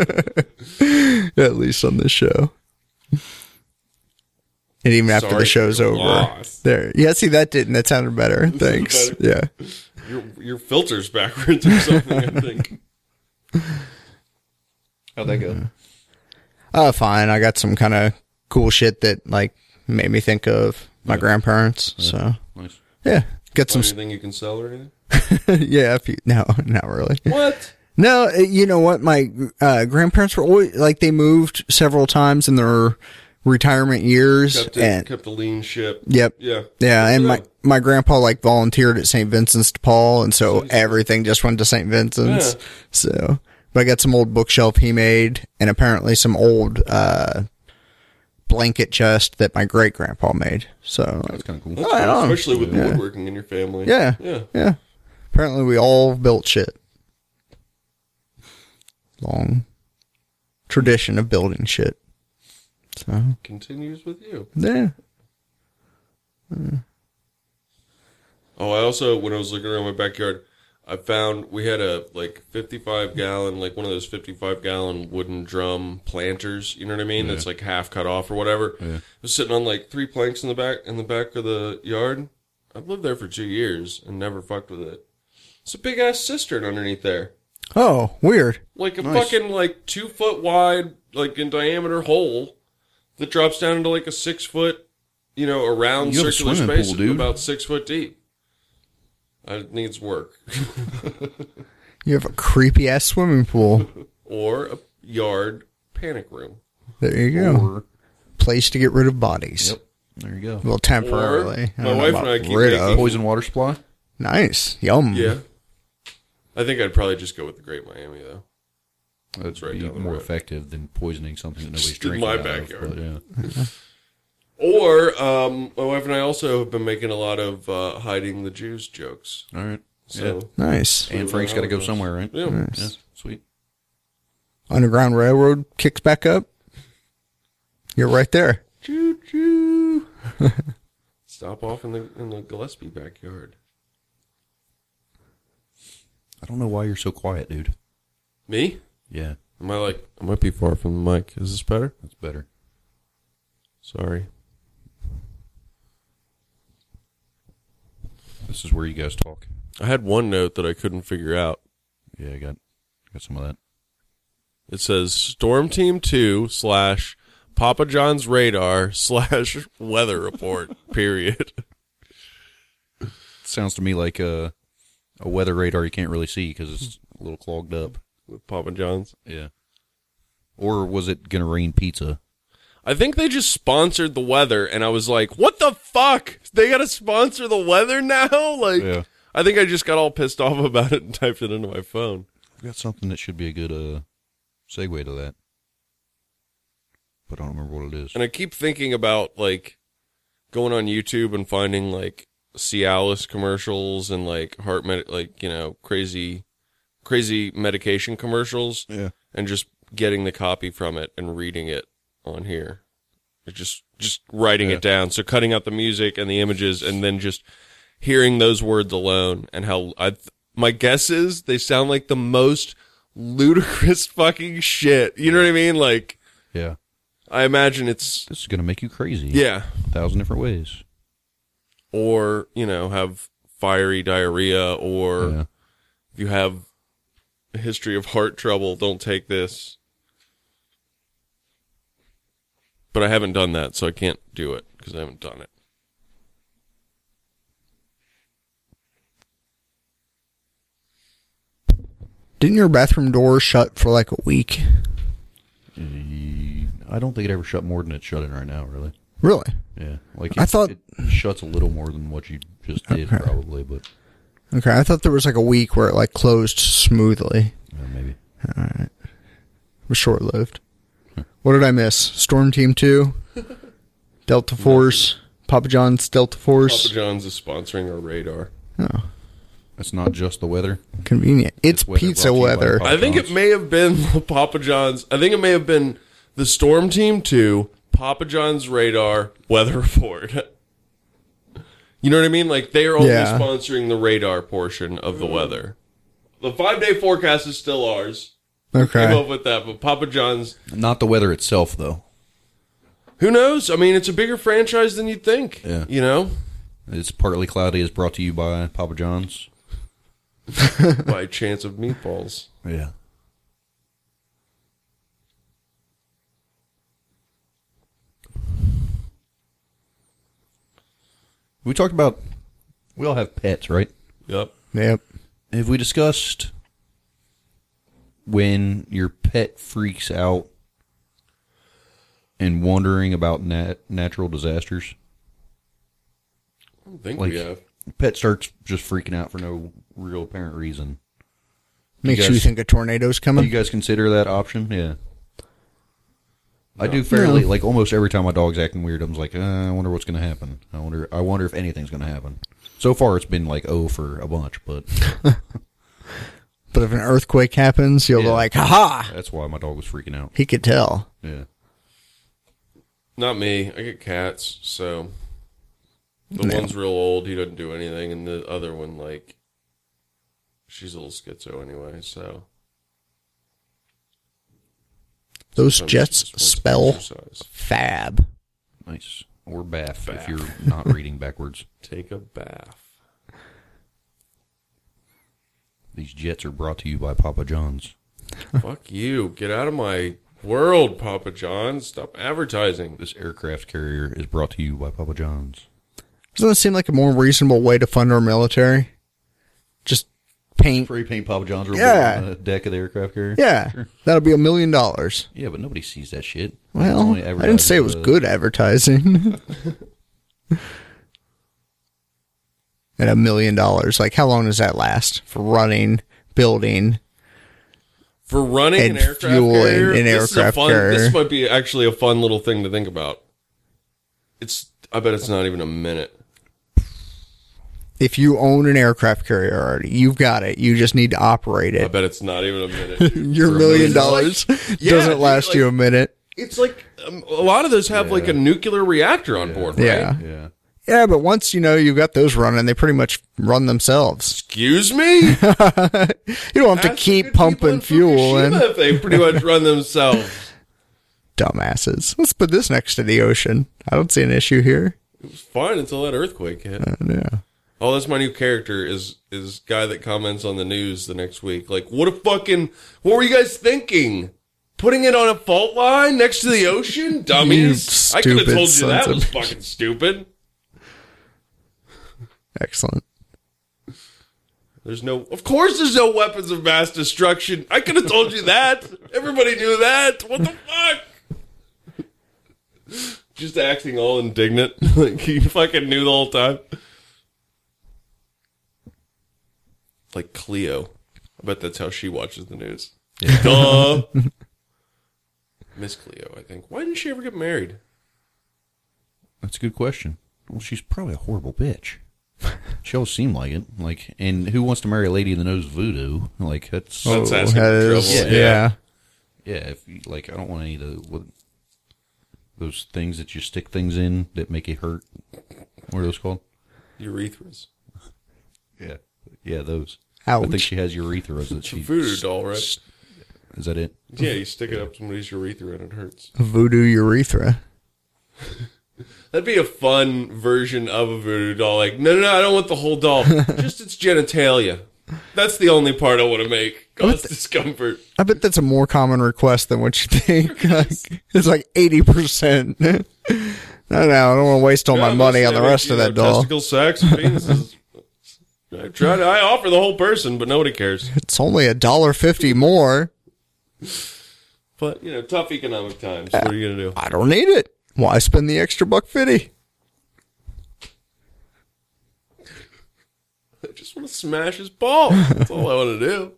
Speaker 4: At least on this show. And even after
Speaker 3: Sorry
Speaker 4: the show's
Speaker 3: for your
Speaker 4: over.
Speaker 3: loss.
Speaker 4: There. Yeah, see, that didn't. That sounded better. Thanks.
Speaker 3: better.
Speaker 4: Yeah.
Speaker 3: your your filter's backwards or something. I think.
Speaker 5: How'd that go?
Speaker 4: Uh, fine. I got some kind of cool shit that, like, made me think of my grandparents. So,
Speaker 5: Nice.
Speaker 4: yeah. Got some.
Speaker 3: Anything you can sell or anything?
Speaker 4: Yeah, if you, no, not really.
Speaker 3: What?
Speaker 4: No, uh, you know what? My uh, grandparents were always, like, they moved several times in their retirement years.
Speaker 3: Kept it,
Speaker 4: and,
Speaker 3: kept a lean ship.
Speaker 4: yep.
Speaker 3: Yeah.
Speaker 4: Yeah, and
Speaker 3: Yeah.
Speaker 4: my, my grandpa like volunteered at Saint Vincent's de Paul, and so everything just went to Saint Vincent's.
Speaker 3: Yeah.
Speaker 4: So, but I got some old bookshelf he made, and apparently some old uh, blanket chest that my great grandpa made. So,
Speaker 5: That's kind of cool.
Speaker 3: That's
Speaker 4: Right
Speaker 3: cool,
Speaker 4: on.
Speaker 3: especially with the
Speaker 4: Yeah.
Speaker 3: woodworking in your family.
Speaker 4: yeah,
Speaker 3: Yeah.
Speaker 4: yeah. Apparently, we all built shit. Long tradition of building shit. So,
Speaker 3: Continues with you.
Speaker 4: yeah.
Speaker 3: Oh, I also, when I was looking around my backyard, I found we had a like fifty-five gallon, like one of those fifty-five gallon wooden drum planters. You know what I mean? That's like half cut off or whatever.
Speaker 5: Yeah.
Speaker 3: It was sitting on like three planks in the back in the back of the yard. I've lived there for two years and never fucked with it. It's a big ass cistern underneath there,
Speaker 4: Oh, weird.
Speaker 3: like a
Speaker 5: Nice.
Speaker 3: fucking like two foot wide, like in diameter hole that drops down into like a six foot, you know, a round
Speaker 5: You have a
Speaker 3: circular
Speaker 5: swimming
Speaker 3: space
Speaker 5: pool, dude.
Speaker 3: about six foot deep. Uh, It needs work.
Speaker 4: You have a creepy ass swimming pool.
Speaker 3: Or a yard panic room.
Speaker 4: There you go.
Speaker 5: Or,
Speaker 4: Place to get rid of bodies.
Speaker 5: yep. There you go.
Speaker 4: Well, temporarily.
Speaker 3: Or
Speaker 4: I
Speaker 3: my
Speaker 4: don't know
Speaker 3: wife
Speaker 4: about
Speaker 3: and I keep
Speaker 4: rid
Speaker 3: making-
Speaker 4: of.
Speaker 5: Poison water supply?
Speaker 4: Nice. Yum.
Speaker 3: Yeah. I think I'd probably just go with the Great Miami, though.
Speaker 5: That's
Speaker 3: right
Speaker 5: be
Speaker 3: down the
Speaker 5: more
Speaker 3: road.
Speaker 5: effective than poisoning something that nobody's
Speaker 3: Just in
Speaker 5: drinking
Speaker 3: my
Speaker 5: out of,
Speaker 3: backyard.
Speaker 5: but, yeah.
Speaker 3: Or um, my wife and I also have been making a lot of uh, hiding the Jews jokes.
Speaker 5: All right.
Speaker 3: So,
Speaker 4: Nice.
Speaker 5: And Frank's got to go somewhere, right?
Speaker 3: yeah.
Speaker 5: Yeah. Sweet.
Speaker 4: Underground Railroad kicks back up. You're right there.
Speaker 3: Choo choo. Stop off in the in the Gillespie backyard.
Speaker 5: I don't know why you're so quiet, dude.
Speaker 3: Me?
Speaker 5: Yeah,
Speaker 3: Am I like? I might be far from the mic. Is this better?
Speaker 5: that's better.
Speaker 3: Sorry.
Speaker 5: This is where you guys talk.
Speaker 3: I had one note that I couldn't figure out.
Speaker 5: Yeah, I got got some of that.
Speaker 3: It says Storm Team two slash Papa John's radar slash weather report. Period.
Speaker 5: Sounds to me like a a weather radar you can't really see because it's a little clogged up.
Speaker 3: With Papa John's.
Speaker 5: Yeah. Or was it gonna rain pizza?
Speaker 3: I think they just sponsored the weather, and I was like, what the fuck? They got to sponsor the weather now? Like,
Speaker 5: Yeah.
Speaker 3: I think I just got all pissed off about it and typed it into my phone.
Speaker 5: I've got something that should be a good uh, segue to that. But I don't remember what it is.
Speaker 3: And I keep thinking about, like, going on YouTube and finding, like, Cialis commercials and, like, heart med- like, you know, crazy, crazy medication commercials.
Speaker 5: Yeah.
Speaker 3: And just getting the copy from it and reading it on here. It's just, just writing
Speaker 5: Yeah.
Speaker 3: it down. So cutting out the music and the images and then just hearing those words alone and how I, my guess is they sound like the most ludicrous fucking shit. You know what I mean? Like,
Speaker 5: Yeah.
Speaker 3: I imagine it's,
Speaker 5: This is going to make you crazy.
Speaker 3: yeah.
Speaker 5: A thousand different ways.
Speaker 3: Or, you know, have fiery diarrhea, or
Speaker 5: Yeah.
Speaker 3: if you have a history of heart trouble, don't take this. But I haven't done that, so I can't do it because I haven't done it.
Speaker 4: Didn't your bathroom door shut for like a week?
Speaker 5: I don't think it ever shut more than it's shutting right now, really.
Speaker 4: Really?
Speaker 5: Yeah. Like
Speaker 4: I
Speaker 5: it,
Speaker 4: thought-
Speaker 5: it shuts a little more than what you just did,
Speaker 4: Okay.
Speaker 5: probably, but
Speaker 4: Okay, I thought there was like a week where it like closed smoothly.
Speaker 5: uh, maybe.
Speaker 4: It was short lived. What did I miss? Storm Team two, Delta Force, Papa John's Delta Force.
Speaker 3: Papa John's is sponsoring our radar.
Speaker 4: Oh,
Speaker 5: It's not just the weather.
Speaker 4: convenient. It's
Speaker 5: It's weather
Speaker 4: pizza
Speaker 5: brought to you by
Speaker 4: weather.
Speaker 5: Papa
Speaker 3: I think
Speaker 5: John's.
Speaker 3: it may have been the Papa John's. I think it may have been the Storm Team two, Papa John's radar, weather report. You know what I mean? Like, they are only
Speaker 4: Yeah.
Speaker 3: sponsoring the radar portion of the weather. The five-day forecast is still ours. Came
Speaker 4: Okay.
Speaker 3: up with that, but Papa John's,
Speaker 5: Not the weather itself, though.
Speaker 3: who knows? I mean, it's a bigger franchise than you'd think.
Speaker 5: Yeah.
Speaker 3: You know?
Speaker 5: It's Partly Cloudy is brought to you by Papa John's.
Speaker 3: By chance of meatballs.
Speaker 5: Yeah. We talked about, we all have pets, right?
Speaker 3: Yep.
Speaker 4: Yep.
Speaker 5: Have we discussed when your pet freaks out and wondering about nat- natural disasters?
Speaker 3: I don't think
Speaker 5: Like,
Speaker 3: we have.
Speaker 5: pet starts just freaking out for no real apparent reason.
Speaker 4: Makes
Speaker 5: guys-
Speaker 4: you think a tornado's
Speaker 5: Do
Speaker 4: coming?
Speaker 5: you guys consider that option? Yeah. I do fairly,
Speaker 4: No.
Speaker 5: like, almost every time my dog's acting weird, I'm like, uh, I wonder what's going to happen. I wonder I wonder if anything's going to happen. So far, it's been, like, oh for a bunch, but
Speaker 4: But if an earthquake happens, you'll be
Speaker 5: Yeah.
Speaker 4: like, ha!
Speaker 5: that's why my dog was freaking out.
Speaker 4: He could tell.
Speaker 5: Yeah.
Speaker 3: Not me. I get cats, so the
Speaker 4: Yeah.
Speaker 3: one's real old. He doesn't do anything, and the other one, like, she's a little schizo anyway. So
Speaker 4: Those
Speaker 3: sometimes
Speaker 4: jets
Speaker 3: just wants
Speaker 4: spell
Speaker 3: exercise.
Speaker 4: fab.
Speaker 5: Nice. Or bath,
Speaker 3: Bath.
Speaker 5: if you're not reading backwards.
Speaker 3: Take a bath.
Speaker 5: These jets are brought to you by Papa John's.
Speaker 3: Fuck you! Get out of my world, Papa John. Stop advertising.
Speaker 5: This aircraft carrier is brought to you by Papa John's.
Speaker 4: Doesn't that seem like a more reasonable way to fund our military? Just paint.
Speaker 5: Spray paint Papa John's real
Speaker 4: Yeah.
Speaker 5: big on the deck of the aircraft carrier?
Speaker 4: Yeah, that'll be a million dollars.
Speaker 5: Yeah, but nobody sees that shit. It's
Speaker 4: Well,
Speaker 5: only
Speaker 4: I didn't say it was
Speaker 5: advertising
Speaker 4: good advertising. At a million dollars, like how long does that last for running, building?
Speaker 3: For running
Speaker 4: And
Speaker 3: an aircraft
Speaker 4: fuel
Speaker 3: carrier,
Speaker 4: in- in
Speaker 3: this is a
Speaker 4: aircraft
Speaker 3: fun,
Speaker 4: carrier.
Speaker 3: This might be actually a fun little thing to think about. It's. I bet it's not even a minute.
Speaker 4: If you own an aircraft carrier already, you've got it. You just need to operate
Speaker 3: I
Speaker 4: it.
Speaker 3: bet it's not even a minute.
Speaker 4: Your
Speaker 5: For a
Speaker 4: million
Speaker 5: million
Speaker 4: dollars
Speaker 3: Yeah,
Speaker 4: doesn't
Speaker 3: dude,
Speaker 4: last
Speaker 3: like-
Speaker 4: you a minute.
Speaker 3: It's like um, a lot of those have like a nuclear reactor on board, right?
Speaker 4: Yeah.
Speaker 5: Yeah.
Speaker 4: Yeah, but once you know you've got those running, they pretty much run themselves.
Speaker 3: Excuse me.
Speaker 4: You don't have to
Speaker 3: Ask the
Speaker 4: keep
Speaker 3: good people
Speaker 4: pumping
Speaker 3: in
Speaker 4: fuel
Speaker 3: Fukushima
Speaker 4: in.
Speaker 3: if they pretty much run themselves.
Speaker 4: Dumbasses. Let's put this next to the ocean. I don't see an issue here.
Speaker 3: It was fine until that earthquake hit.
Speaker 4: Uh, yeah.
Speaker 3: Oh, that's my new character. Is is guy that comments on the news the next week? Like, what a fucking. What were you guys thinking? Putting it on a fault line next to the ocean, dummies.
Speaker 4: You
Speaker 3: I could have
Speaker 4: stupid
Speaker 3: told you that
Speaker 4: sons of
Speaker 3: was
Speaker 4: bitches.
Speaker 3: fucking stupid.
Speaker 4: Excellent.
Speaker 3: There's no. Of course, there's no weapons of mass destruction. I could have told you that. Everybody knew that. What the fuck? just acting all indignant. Like you fucking knew the whole time. Like Cleo. I bet that's how she watches the news. Yeah. Duh. Miss Cleo, I think. Why didn't she ever get married?
Speaker 5: That's a good question. Well, she's probably a horrible bitch. She always seemed like it. Like, and who wants to marry a lady that knows voodoo? Like, that's
Speaker 3: That's
Speaker 4: Oh,
Speaker 3: asking for
Speaker 4: that is-
Speaker 3: trouble.
Speaker 4: yeah.
Speaker 3: Yeah.
Speaker 5: yeah. If you, like, I don't want any of the what, those things that you stick things in that make it hurt. What are those called?
Speaker 3: Urethras.
Speaker 5: Yeah, yeah, those.
Speaker 4: Ouch.
Speaker 5: I think she has urethras that she.
Speaker 3: Voodoo doll, right?
Speaker 5: Is that it?
Speaker 3: Yeah, you stick it up somebody's urethra and it hurts.
Speaker 4: Voodoo urethra.
Speaker 3: That'd be a fun version of a voodoo doll. Like, no, no, no, I don't want the whole doll. Just its genitalia. That's the only part I want to make. Cause discomfort.
Speaker 4: I bet that's a more common request than what you think. Like, it's like eighty percent. No, no, I don't want to waste all my
Speaker 3: Yeah,
Speaker 4: money on
Speaker 3: mostly
Speaker 4: the
Speaker 3: I
Speaker 4: rest
Speaker 3: make,
Speaker 4: of
Speaker 3: you
Speaker 4: that
Speaker 3: know,
Speaker 4: doll.
Speaker 3: Testicle sacks and penises. I try to, I offer the whole person, but nobody cares.
Speaker 4: It's only a dollar fifty more.
Speaker 3: But, you know, tough economic times. What are you going to do?
Speaker 4: I don't need it. Why spend the extra buck fifty?
Speaker 3: I just want to smash his balls. That's all I want to do.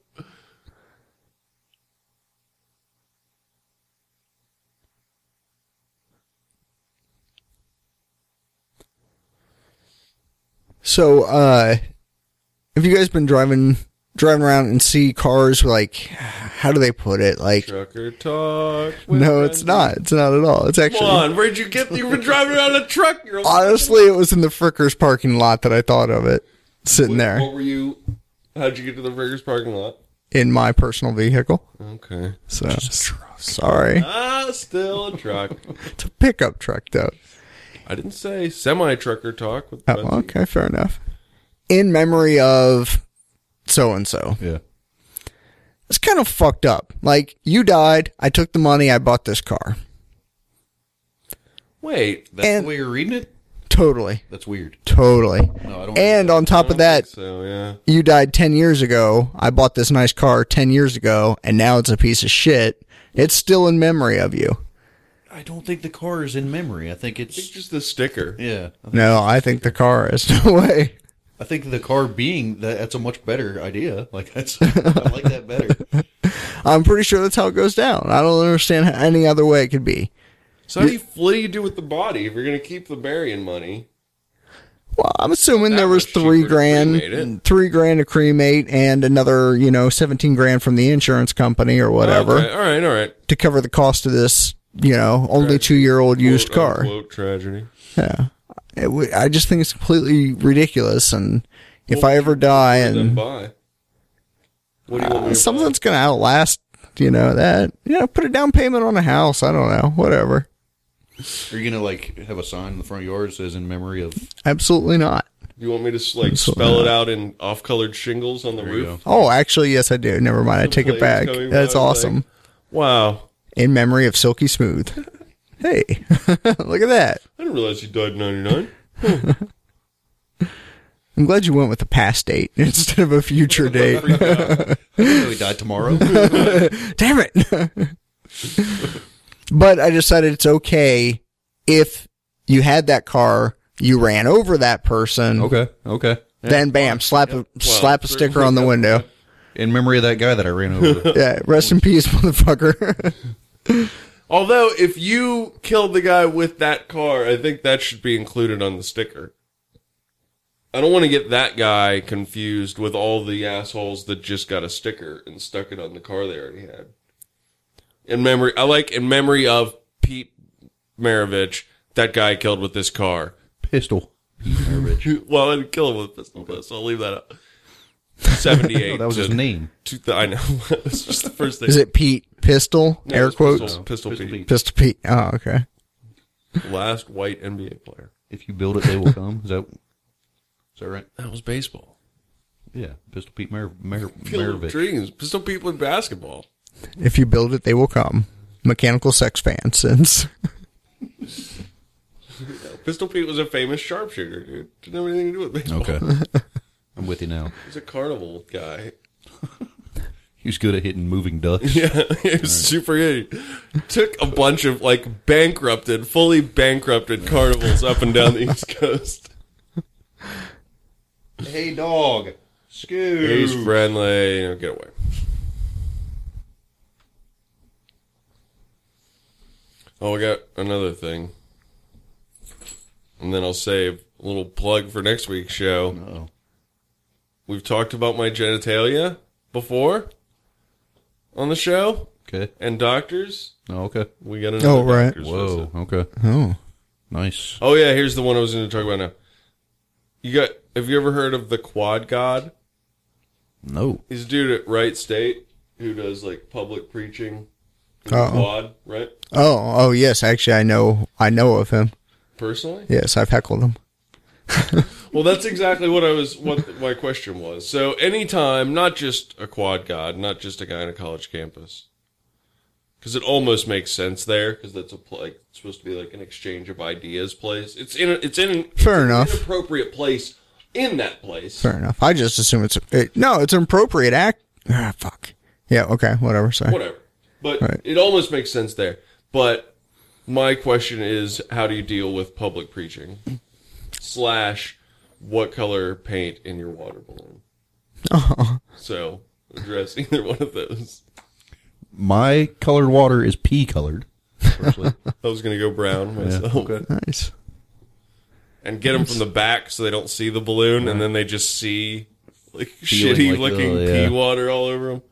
Speaker 4: So, uh, have you guys been driving driving around and see cars like, how do they put it? Like,
Speaker 3: Trucker talk. with
Speaker 4: no, it's
Speaker 3: Randy.
Speaker 4: not. It's not at all. It's
Speaker 3: Come
Speaker 4: actually,
Speaker 3: on, where'd you get? You've been driving around a truck. You're
Speaker 4: honestly, it was in the Frickers parking lot that I thought of it, sitting
Speaker 3: What-
Speaker 4: there
Speaker 3: What were you? How'd you get to the Friggers parking lot?
Speaker 4: in my personal vehicle.
Speaker 3: Okay.
Speaker 4: So, sorry.
Speaker 3: Ah, still a truck.
Speaker 4: It's a pickup truck, though.
Speaker 3: I didn't say semi-trucker talk. With
Speaker 4: Oh,
Speaker 3: Betsy.
Speaker 4: okay, fair enough. In memory of so and so.
Speaker 5: Yeah.
Speaker 4: It's kind of fucked up. Like, you died, I took the money, I bought this car.
Speaker 3: Wait.
Speaker 5: That's
Speaker 4: And-
Speaker 5: the way you're reading it?
Speaker 4: Totally.
Speaker 5: That's weird.
Speaker 4: Totally.
Speaker 5: No, I don't.
Speaker 4: And on
Speaker 3: I
Speaker 4: top
Speaker 3: don't
Speaker 4: of that,
Speaker 3: think so yeah.
Speaker 4: you died ten years ago. I bought this nice car ten years ago, and now it's a piece of shit. It's still in memory of you.
Speaker 5: I don't think the car is in memory. I think it's
Speaker 3: It's just the sticker.
Speaker 5: yeah. I think,
Speaker 4: No, I think the car is. No way.
Speaker 5: I think the car being that, that's a much better idea. Like that's I like that better.
Speaker 4: I'm pretty sure that's how it goes down. I don't understand how any other way it could be.
Speaker 3: So how do you, what do you do with the body if you're going to keep the burying money?
Speaker 4: Well, I'm assuming
Speaker 3: That
Speaker 4: there was
Speaker 3: much
Speaker 4: three
Speaker 3: cheaper to
Speaker 4: grand,
Speaker 3: cremate it.
Speaker 4: three grand to cremate, and another, you know, seventeen grand from the insurance company or whatever
Speaker 3: Okay, all right, all right.
Speaker 4: to cover the cost of this, you know, only two year old used
Speaker 3: Quote,
Speaker 4: car.
Speaker 3: unquote, tragedy.
Speaker 4: Yeah, it w- I just think it's completely ridiculous. And if
Speaker 3: What
Speaker 4: I
Speaker 3: would
Speaker 4: ever
Speaker 3: you-
Speaker 4: die
Speaker 3: what would you then
Speaker 4: and
Speaker 3: buy? What do you want me
Speaker 4: uh,
Speaker 3: to
Speaker 4: something's gonna outlast, you know, that, you know, put a down payment on a house. I don't know, whatever.
Speaker 5: Are you gonna like have a sign in the front yard that says in memory of?
Speaker 4: Absolutely not.
Speaker 3: buy? You want me to like
Speaker 4: Absolutely
Speaker 3: spell it
Speaker 4: not.
Speaker 3: out in off-colored shingles on the
Speaker 5: There you
Speaker 3: roof?
Speaker 4: Oh, actually, yes, I do. Never mind. I
Speaker 3: The
Speaker 4: take it
Speaker 3: planes
Speaker 4: back.
Speaker 3: coming
Speaker 4: That's
Speaker 3: by, like-
Speaker 4: awesome.
Speaker 3: Wow.
Speaker 4: In memory of Silky Smooth. Hey, look at that.
Speaker 3: I didn't realize you died in ninety-nine.
Speaker 4: I'm glad you went with the past date instead of a future date.
Speaker 5: Oh, he died tomorrow.
Speaker 4: Damn it. But I decided it's okay if you had that car, you ran over that person,
Speaker 5: okay. Okay.
Speaker 4: then bam, slap a slap a sticker on the window.
Speaker 5: In memory of that guy that I ran over.
Speaker 4: Yeah, rest in peace, motherfucker.
Speaker 3: Although, if you killed the guy with that car, I think that should be included on the sticker. I don't want to get that guy confused with all the assholes that just got a sticker and stuck it on the car they already had. In memory, I like in memory of Pete Maravich, that guy killed with this car.
Speaker 5: Pistol. Maravich.
Speaker 3: Well, I didn't kill him with a pistol, but so I'll leave that up. seventy-eight.
Speaker 5: Oh, that was his
Speaker 3: to
Speaker 5: name.
Speaker 3: two th- I know. It's just the first thing.
Speaker 4: Is it Pete Pistol?
Speaker 3: No,
Speaker 4: Air
Speaker 3: it's
Speaker 4: quotes.
Speaker 3: Pistol, Pistol,
Speaker 5: Pistol
Speaker 3: Pete.
Speaker 5: Pete.
Speaker 4: Pistol Pete. Oh, okay.
Speaker 3: Last white N B A player.
Speaker 5: If you build it, they will come. Is that is that right?
Speaker 3: That was baseball.
Speaker 5: Yeah. Pistol Pete Mar- Mar-
Speaker 3: Field of
Speaker 5: Maravich.
Speaker 3: Dreams. Pistol people in basketball.
Speaker 4: If you build it, they will come. Mechanical Sex Fan since.
Speaker 3: Pistol Pete was a famous sharpshooter, dude. Didn't have anything to do with baseball.
Speaker 5: Okay. I'm with you now.
Speaker 3: He's a carnival guy.
Speaker 5: He was good at hitting moving ducks.
Speaker 3: Yeah, it was super good. Took a bunch of like bankrupted, fully bankrupted carnivals up and down the East Coast.
Speaker 5: Hey, dog. Scoot.
Speaker 3: He's friendly. You know, get away. Oh, we got another thing. And then I'll save a little plug for next week's show.
Speaker 5: Uh-oh.
Speaker 3: We've talked about my genitalia before on the show.
Speaker 5: Okay.
Speaker 3: And doctors.
Speaker 5: Oh, okay.
Speaker 3: We got another
Speaker 4: Oh, right.
Speaker 3: doctor's visit.
Speaker 5: Whoa. Okay.
Speaker 4: Oh.
Speaker 5: Nice.
Speaker 3: Oh, yeah, here's the one I was going to talk about now. You got, have you ever heard of the Quad God?
Speaker 5: No.
Speaker 3: He's a dude at Wright State who does like public preaching. in the
Speaker 4: Uh-oh.
Speaker 3: Quad, right?
Speaker 4: Oh, oh yes. Actually, I know. I know of him.
Speaker 3: Personally?
Speaker 4: Yes, I've heckled him.
Speaker 3: Well, that's exactly what I was. What my question was. So, anytime, not just a quad god, not just a guy on a college campus, because it almost makes sense there, because that's a pl- like it's supposed to be like an exchange of ideas place. It's in. A, it's in. An,
Speaker 4: Fair
Speaker 3: it's
Speaker 4: enough.
Speaker 3: An inappropriate place in that place.
Speaker 4: Fair enough. I just assume it's it, no. It's an appropriate act. Ah, fuck. Yeah. Okay. Whatever. Sorry.
Speaker 3: Whatever. But
Speaker 4: Right.
Speaker 3: it almost makes sense there. But my question is, how do you deal with public preaching? Slash, what color paint in your water balloon?
Speaker 4: Oh.
Speaker 3: So, address either one of those.
Speaker 5: My colored water is pea colored. Personally.
Speaker 3: I was going to go brown myself.
Speaker 5: okay.
Speaker 4: Nice.
Speaker 3: And get them from the back so they don't see the balloon, and then they just see like
Speaker 5: Feeling
Speaker 3: shitty
Speaker 5: like,
Speaker 3: looking
Speaker 5: oh, yeah.
Speaker 3: pea water all over them.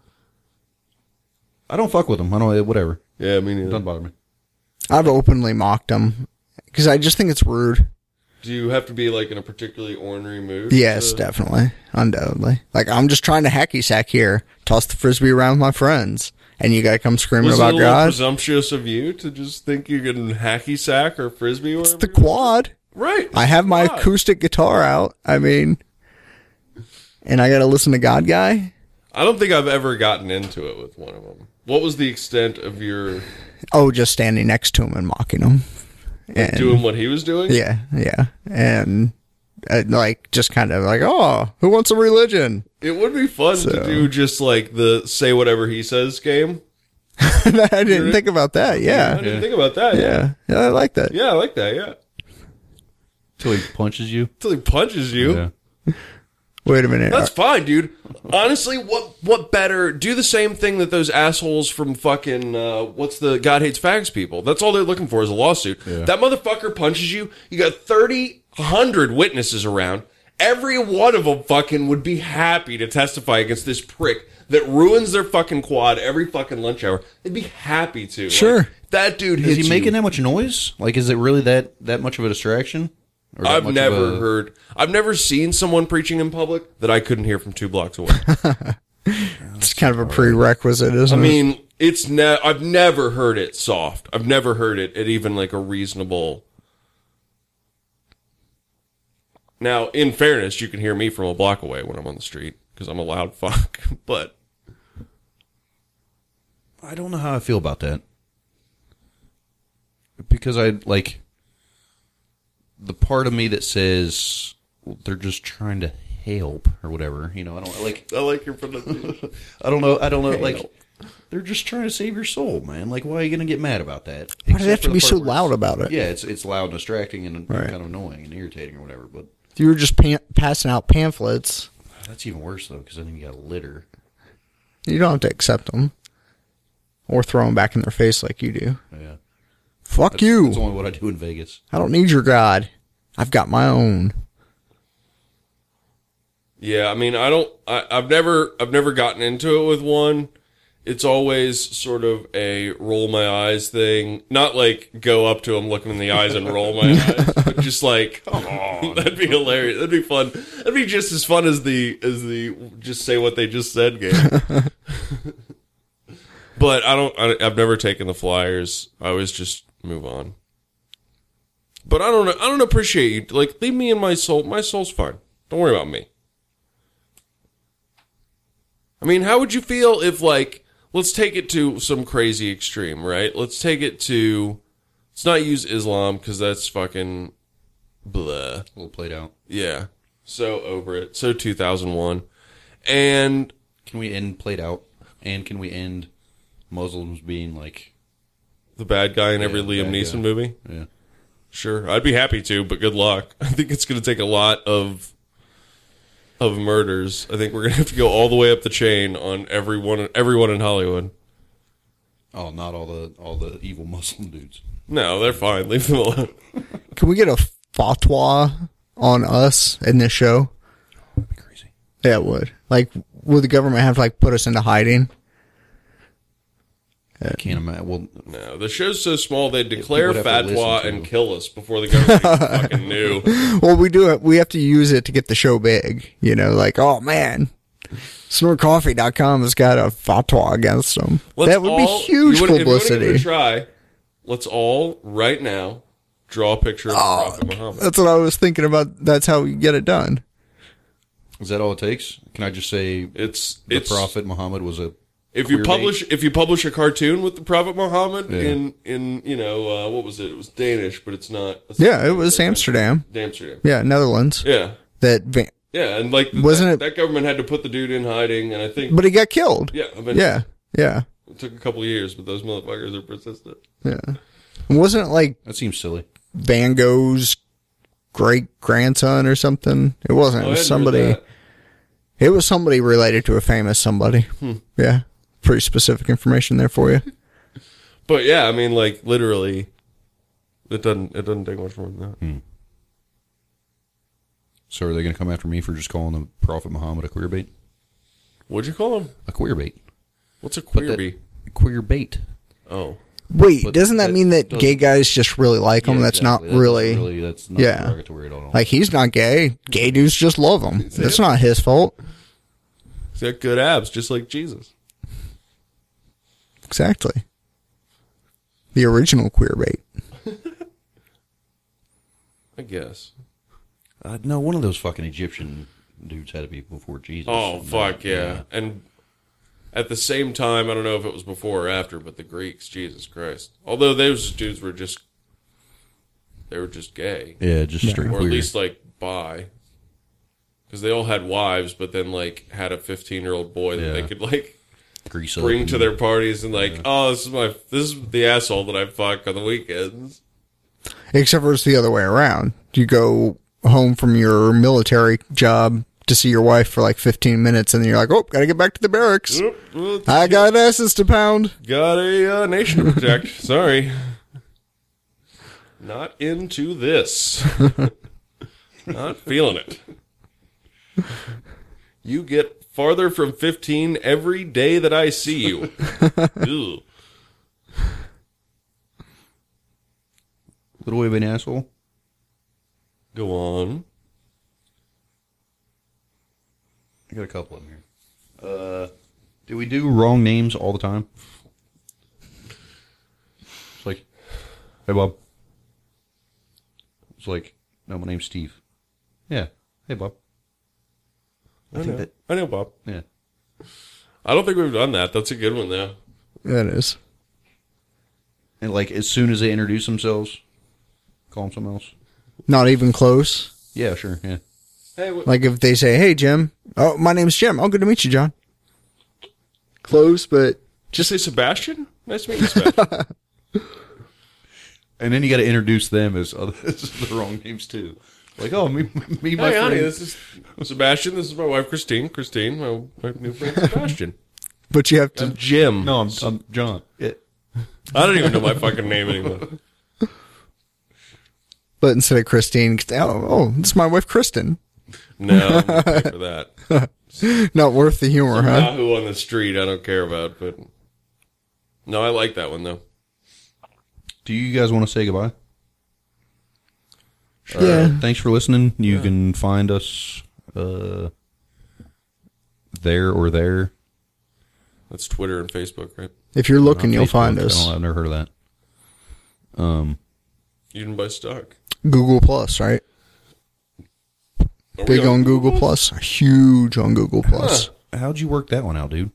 Speaker 5: I don't fuck with them. I don't. Whatever.
Speaker 3: Yeah, I mean,
Speaker 5: It doesn't bother me.
Speaker 4: I've openly mocked him because I just think it's rude.
Speaker 3: do you have to be like in a particularly ornery mood?
Speaker 4: Yes,
Speaker 3: to-
Speaker 4: definitely, undoubtedly. Like I'm just trying to hacky sack here, toss the frisbee around with my friends, and you gotta come screaming
Speaker 3: Was it a
Speaker 4: about
Speaker 3: little
Speaker 4: God.
Speaker 3: presumptuous of you to just think you can hacky sack or frisbee or
Speaker 4: It's the quad.
Speaker 3: Right.
Speaker 4: I have my
Speaker 3: Quad.
Speaker 4: acoustic guitar out. I mean, and I gotta listen to God Guy.
Speaker 3: I don't think I've ever gotten into it with one of them. What was the extent of your
Speaker 4: Oh, just standing next to him and mocking him. And,
Speaker 3: doing what he was doing?
Speaker 4: Yeah, yeah, and uh, like just kind of like, oh, who wants a religion?
Speaker 3: It would be fun
Speaker 4: So-
Speaker 3: to do just like the say whatever he says game.
Speaker 4: I didn't think about that.
Speaker 3: I
Speaker 4: Yeah,
Speaker 3: didn't think about that. Yeah.
Speaker 4: yeah, yeah, I like that.
Speaker 3: Yeah, I like that. Yeah.
Speaker 5: Till he punches you.
Speaker 3: Until he punches you.
Speaker 5: Yeah.
Speaker 4: Wait a minute.
Speaker 3: That's fine, dude. Honestly, what what better? Do the same thing that those assholes from fucking uh, what's the God Hates Fags people. That's all they're looking for is a lawsuit.
Speaker 5: Yeah.
Speaker 3: That motherfucker punches you. You got thirty, one hundred witnesses around. Every one of them fucking would be happy to testify against this prick that ruins their fucking quad every fucking lunch hour. They'd be happy to.
Speaker 4: Sure.
Speaker 3: Like, that dude
Speaker 5: Is
Speaker 3: hits
Speaker 5: he making
Speaker 3: you.
Speaker 5: that much noise? Like, is it really that that much of a distraction? Or that
Speaker 3: I've
Speaker 5: much of
Speaker 3: never
Speaker 5: a-
Speaker 3: heard. I've never seen someone preaching in public that I couldn't hear from two blocks away.
Speaker 4: It's kind of a prerequisite, isn't
Speaker 3: I
Speaker 4: it?
Speaker 3: mean, it's ne- I've never heard it soft. I've never heard it at even like a reasonable. Now, in fairness, you can hear me from a block away when I'm on the street because I'm a loud fuck. But
Speaker 5: I don't know how I feel about that. Because I, like, the part of me that says well, they're just trying to help or whatever, you know, I don't, like,
Speaker 3: I like your pronunciation.
Speaker 5: I don't know, I don't know, like, they're just trying to save your soul, man. Like, why are you going to get mad about that?
Speaker 4: Why do they have
Speaker 5: Except
Speaker 4: to
Speaker 5: for
Speaker 4: be
Speaker 5: the
Speaker 4: so
Speaker 5: part where
Speaker 4: loud
Speaker 5: it's-
Speaker 4: about it?
Speaker 5: Yeah, it's it's loud and distracting and
Speaker 4: Right.
Speaker 5: kind of annoying and irritating or whatever, but
Speaker 4: If you were just pa- passing out pamphlets,
Speaker 5: that's even worse, though, because then you got litter.
Speaker 4: you don't have to accept them or throw them back in their face like you do.
Speaker 5: Yeah.
Speaker 4: Fuck
Speaker 5: That's,
Speaker 4: you.
Speaker 5: That's only what I do in Vegas.
Speaker 4: I don't need your God. I've got my own.
Speaker 3: Yeah, I mean, I don't. I, I've never. I've never gotten into it with one. It's always sort of a roll my eyes thing. Not like go up to them, look them in the eyes, and roll my eyes, but just like, oh, that'd be hilarious. That'd be fun. That'd be just as fun as the as the just say what they just said game. But I don't. I, I've never taken the flyers. I always just move on. But I don't. I don't appreciate you. Like, leave me in my soul. My soul's fine. Don't worry about me. I mean, how would you feel if, like, let's take it to some crazy extreme, right? Let's take it to, let's not use Islam because that's fucking blah.
Speaker 5: A little played out.
Speaker 3: Yeah. So over it. So two thousand one. And
Speaker 5: Can we end played out? And can we end Muslims being like
Speaker 3: The bad guy in every
Speaker 5: Yeah,
Speaker 3: Liam
Speaker 5: bad
Speaker 3: Neeson
Speaker 5: guy.
Speaker 3: movie?
Speaker 5: yeah?
Speaker 3: Sure. I'd be happy to, but good luck. I think it's going to take a lot of of murders. I think we're going to have to go all the way up the chain on everyone everyone in Hollywood.
Speaker 5: Oh, not all the all the evil Muslim dudes.
Speaker 3: No, they're fine. Leave them alone.
Speaker 4: Can we get a fatwa on us in this show?
Speaker 5: That'd be crazy.
Speaker 4: Yeah, it would. Like, would the government have to, like, put us into hiding?
Speaker 5: I can't imagine. Well,
Speaker 3: No, the show's so small they'd declare
Speaker 5: would have to
Speaker 3: fatwa
Speaker 5: listen to
Speaker 3: and
Speaker 5: them.
Speaker 3: kill us before the government even fucking knew.
Speaker 4: Well, we do it. We have to use it to get the show big. You know, like, oh, man, snort coffee dot com has got a fatwa against them.
Speaker 3: Let's
Speaker 4: That would be
Speaker 3: all-
Speaker 4: huge
Speaker 3: you wanna- If you want to give
Speaker 4: publicity.
Speaker 3: it a try, let's all, right now, draw a picture of the Prophet Muhammad.
Speaker 4: That's what I was thinking about. That's how we get it done.
Speaker 5: is that all it takes? Can I just say
Speaker 3: It's,
Speaker 5: the
Speaker 3: it's
Speaker 5: Prophet Muhammad was a
Speaker 3: If you
Speaker 5: queer
Speaker 3: publish if you publish a cartoon with the Prophet Muhammad
Speaker 5: Yeah.
Speaker 3: in in you know uh, what was it? It was Danish, but it's not.
Speaker 4: Yeah, it was Amsterdam.
Speaker 3: Amsterdam.
Speaker 4: Yeah, Netherlands.
Speaker 3: Yeah,
Speaker 4: That, van-
Speaker 3: yeah, and like
Speaker 4: Wasn't
Speaker 3: that,
Speaker 4: it-
Speaker 3: that government had to put the dude in hiding, and I think
Speaker 4: but he got killed.
Speaker 3: yeah, eventually.
Speaker 4: Yeah, yeah,
Speaker 3: It took a couple of years, but those motherfuckers are persistent.
Speaker 4: yeah. Wasn't it like
Speaker 5: that seems silly.
Speaker 4: Van Gogh's great grandson or something? It wasn't.
Speaker 3: Oh,
Speaker 4: It
Speaker 3: I
Speaker 4: was
Speaker 3: hadn't
Speaker 4: somebody.
Speaker 3: heard that.
Speaker 4: It was somebody related to a famous somebody.
Speaker 3: Hmm.
Speaker 4: Yeah, pretty specific information there for you.
Speaker 3: But yeah, I mean, like literally, it doesn't it doesn't take much more than that.
Speaker 5: So are they going to come after me for just calling the Prophet Muhammad a queer bait?
Speaker 3: What'd you call him?
Speaker 5: A queer bait.
Speaker 3: What's a
Speaker 5: But
Speaker 3: queer
Speaker 5: that-
Speaker 3: bee?
Speaker 5: Queer bait.
Speaker 3: Oh,
Speaker 4: Wait,
Speaker 5: But
Speaker 4: doesn't that,
Speaker 5: that
Speaker 4: mean that
Speaker 5: doesn't-
Speaker 4: gay guys just really like him?
Speaker 5: Yeah,
Speaker 4: That's
Speaker 5: exactly.
Speaker 4: not
Speaker 5: That
Speaker 4: really,
Speaker 5: doesn't really. That's not
Speaker 4: Yeah.
Speaker 5: derogatory at all.
Speaker 4: like he's not gay. Gay dudes just love him. That's not his fault.
Speaker 3: he's got good abs, just like Jesus.
Speaker 4: Exactly. The original queer bait.
Speaker 3: I guess.
Speaker 5: Uh, no, one of those fucking Egyptian dudes had to be before Jesus.
Speaker 3: Oh
Speaker 5: And,
Speaker 3: fuck
Speaker 5: uh,
Speaker 3: yeah. And at the same time, I don't know if it was before or after, but the Greeks, Jesus Christ. Although those dudes were just they were just gay.
Speaker 5: Yeah, just straight
Speaker 3: Or
Speaker 5: queer.
Speaker 3: at least like bi. Because they all had wives, but then like had a fifteen year old boy that
Speaker 5: Yeah.
Speaker 3: they could like
Speaker 5: Grease up
Speaker 3: bring
Speaker 5: and-
Speaker 3: to their parties and like, oh, this is my this is the asshole that I fuck on the weekends.
Speaker 4: Except for it's the other way around. You go home from your military job to see your wife for like fifteen minutes, and then you're like, oh, gotta get back to the barracks.
Speaker 3: Oop, well,
Speaker 4: I got asses to pound.
Speaker 3: got a uh, nation to protect. Sorry. Not into this. Not feeling it. You get farther from fifteen every day that I see you. Ew.
Speaker 5: Little waving asshole.
Speaker 3: Go on.
Speaker 5: I got a couple of them here. Uh, do we do wrong names all the time? It's like, hey Bob. It's like, no, my name's Steve. Yeah, hey Bob. I,
Speaker 3: I
Speaker 5: think
Speaker 3: know.
Speaker 5: that,
Speaker 3: I know, Bob.
Speaker 5: yeah.
Speaker 3: I don't think we've done that. That's a good one, though.
Speaker 4: That is.
Speaker 5: And like, as soon as they introduce themselves, call them something else.
Speaker 4: Not even close.
Speaker 5: Yeah, sure, yeah.
Speaker 3: Hey, what?
Speaker 4: Like if they say, hey, Jim. Oh, my name's Jim. Oh, good to meet you, John. Close, but
Speaker 3: Just say Sebastian? Nice to meet you, Sebastian.
Speaker 5: And then you got to introduce them as, other, as the wrong names too. Like, oh, me, me my
Speaker 3: Hey, honey,
Speaker 5: friend.
Speaker 3: this is Sebastian. This is my wife, Christine. Christine, my, my new friend, Sebastian.
Speaker 4: but you have to.
Speaker 3: I'm Jim.
Speaker 5: No, I'm, I'm John. Yeah.
Speaker 3: I don't even know my fucking name anymore.
Speaker 4: But instead of Christine, oh, oh, this is my wife, Kristen.
Speaker 3: No, I'm okay for that.
Speaker 4: Not worth the humor, huh?
Speaker 3: Yahoo on the street, I don't care about, but no, I like that one though.
Speaker 5: Do you guys want to say goodbye?
Speaker 3: Sure.
Speaker 4: Yeah.
Speaker 5: Uh, thanks for listening. You can find us uh, there or there.
Speaker 3: That's Twitter and Facebook, right?
Speaker 4: If you're looking,
Speaker 5: Not
Speaker 4: you'll
Speaker 5: Facebook.
Speaker 4: find
Speaker 5: I
Speaker 4: us.
Speaker 5: don't- I've never heard of that. Um,
Speaker 3: You can buy stock.
Speaker 4: Google Plus, right?
Speaker 3: Are we
Speaker 4: Big on Google Plus. Huge on Google Plus.
Speaker 5: how'd you work that one out, dude?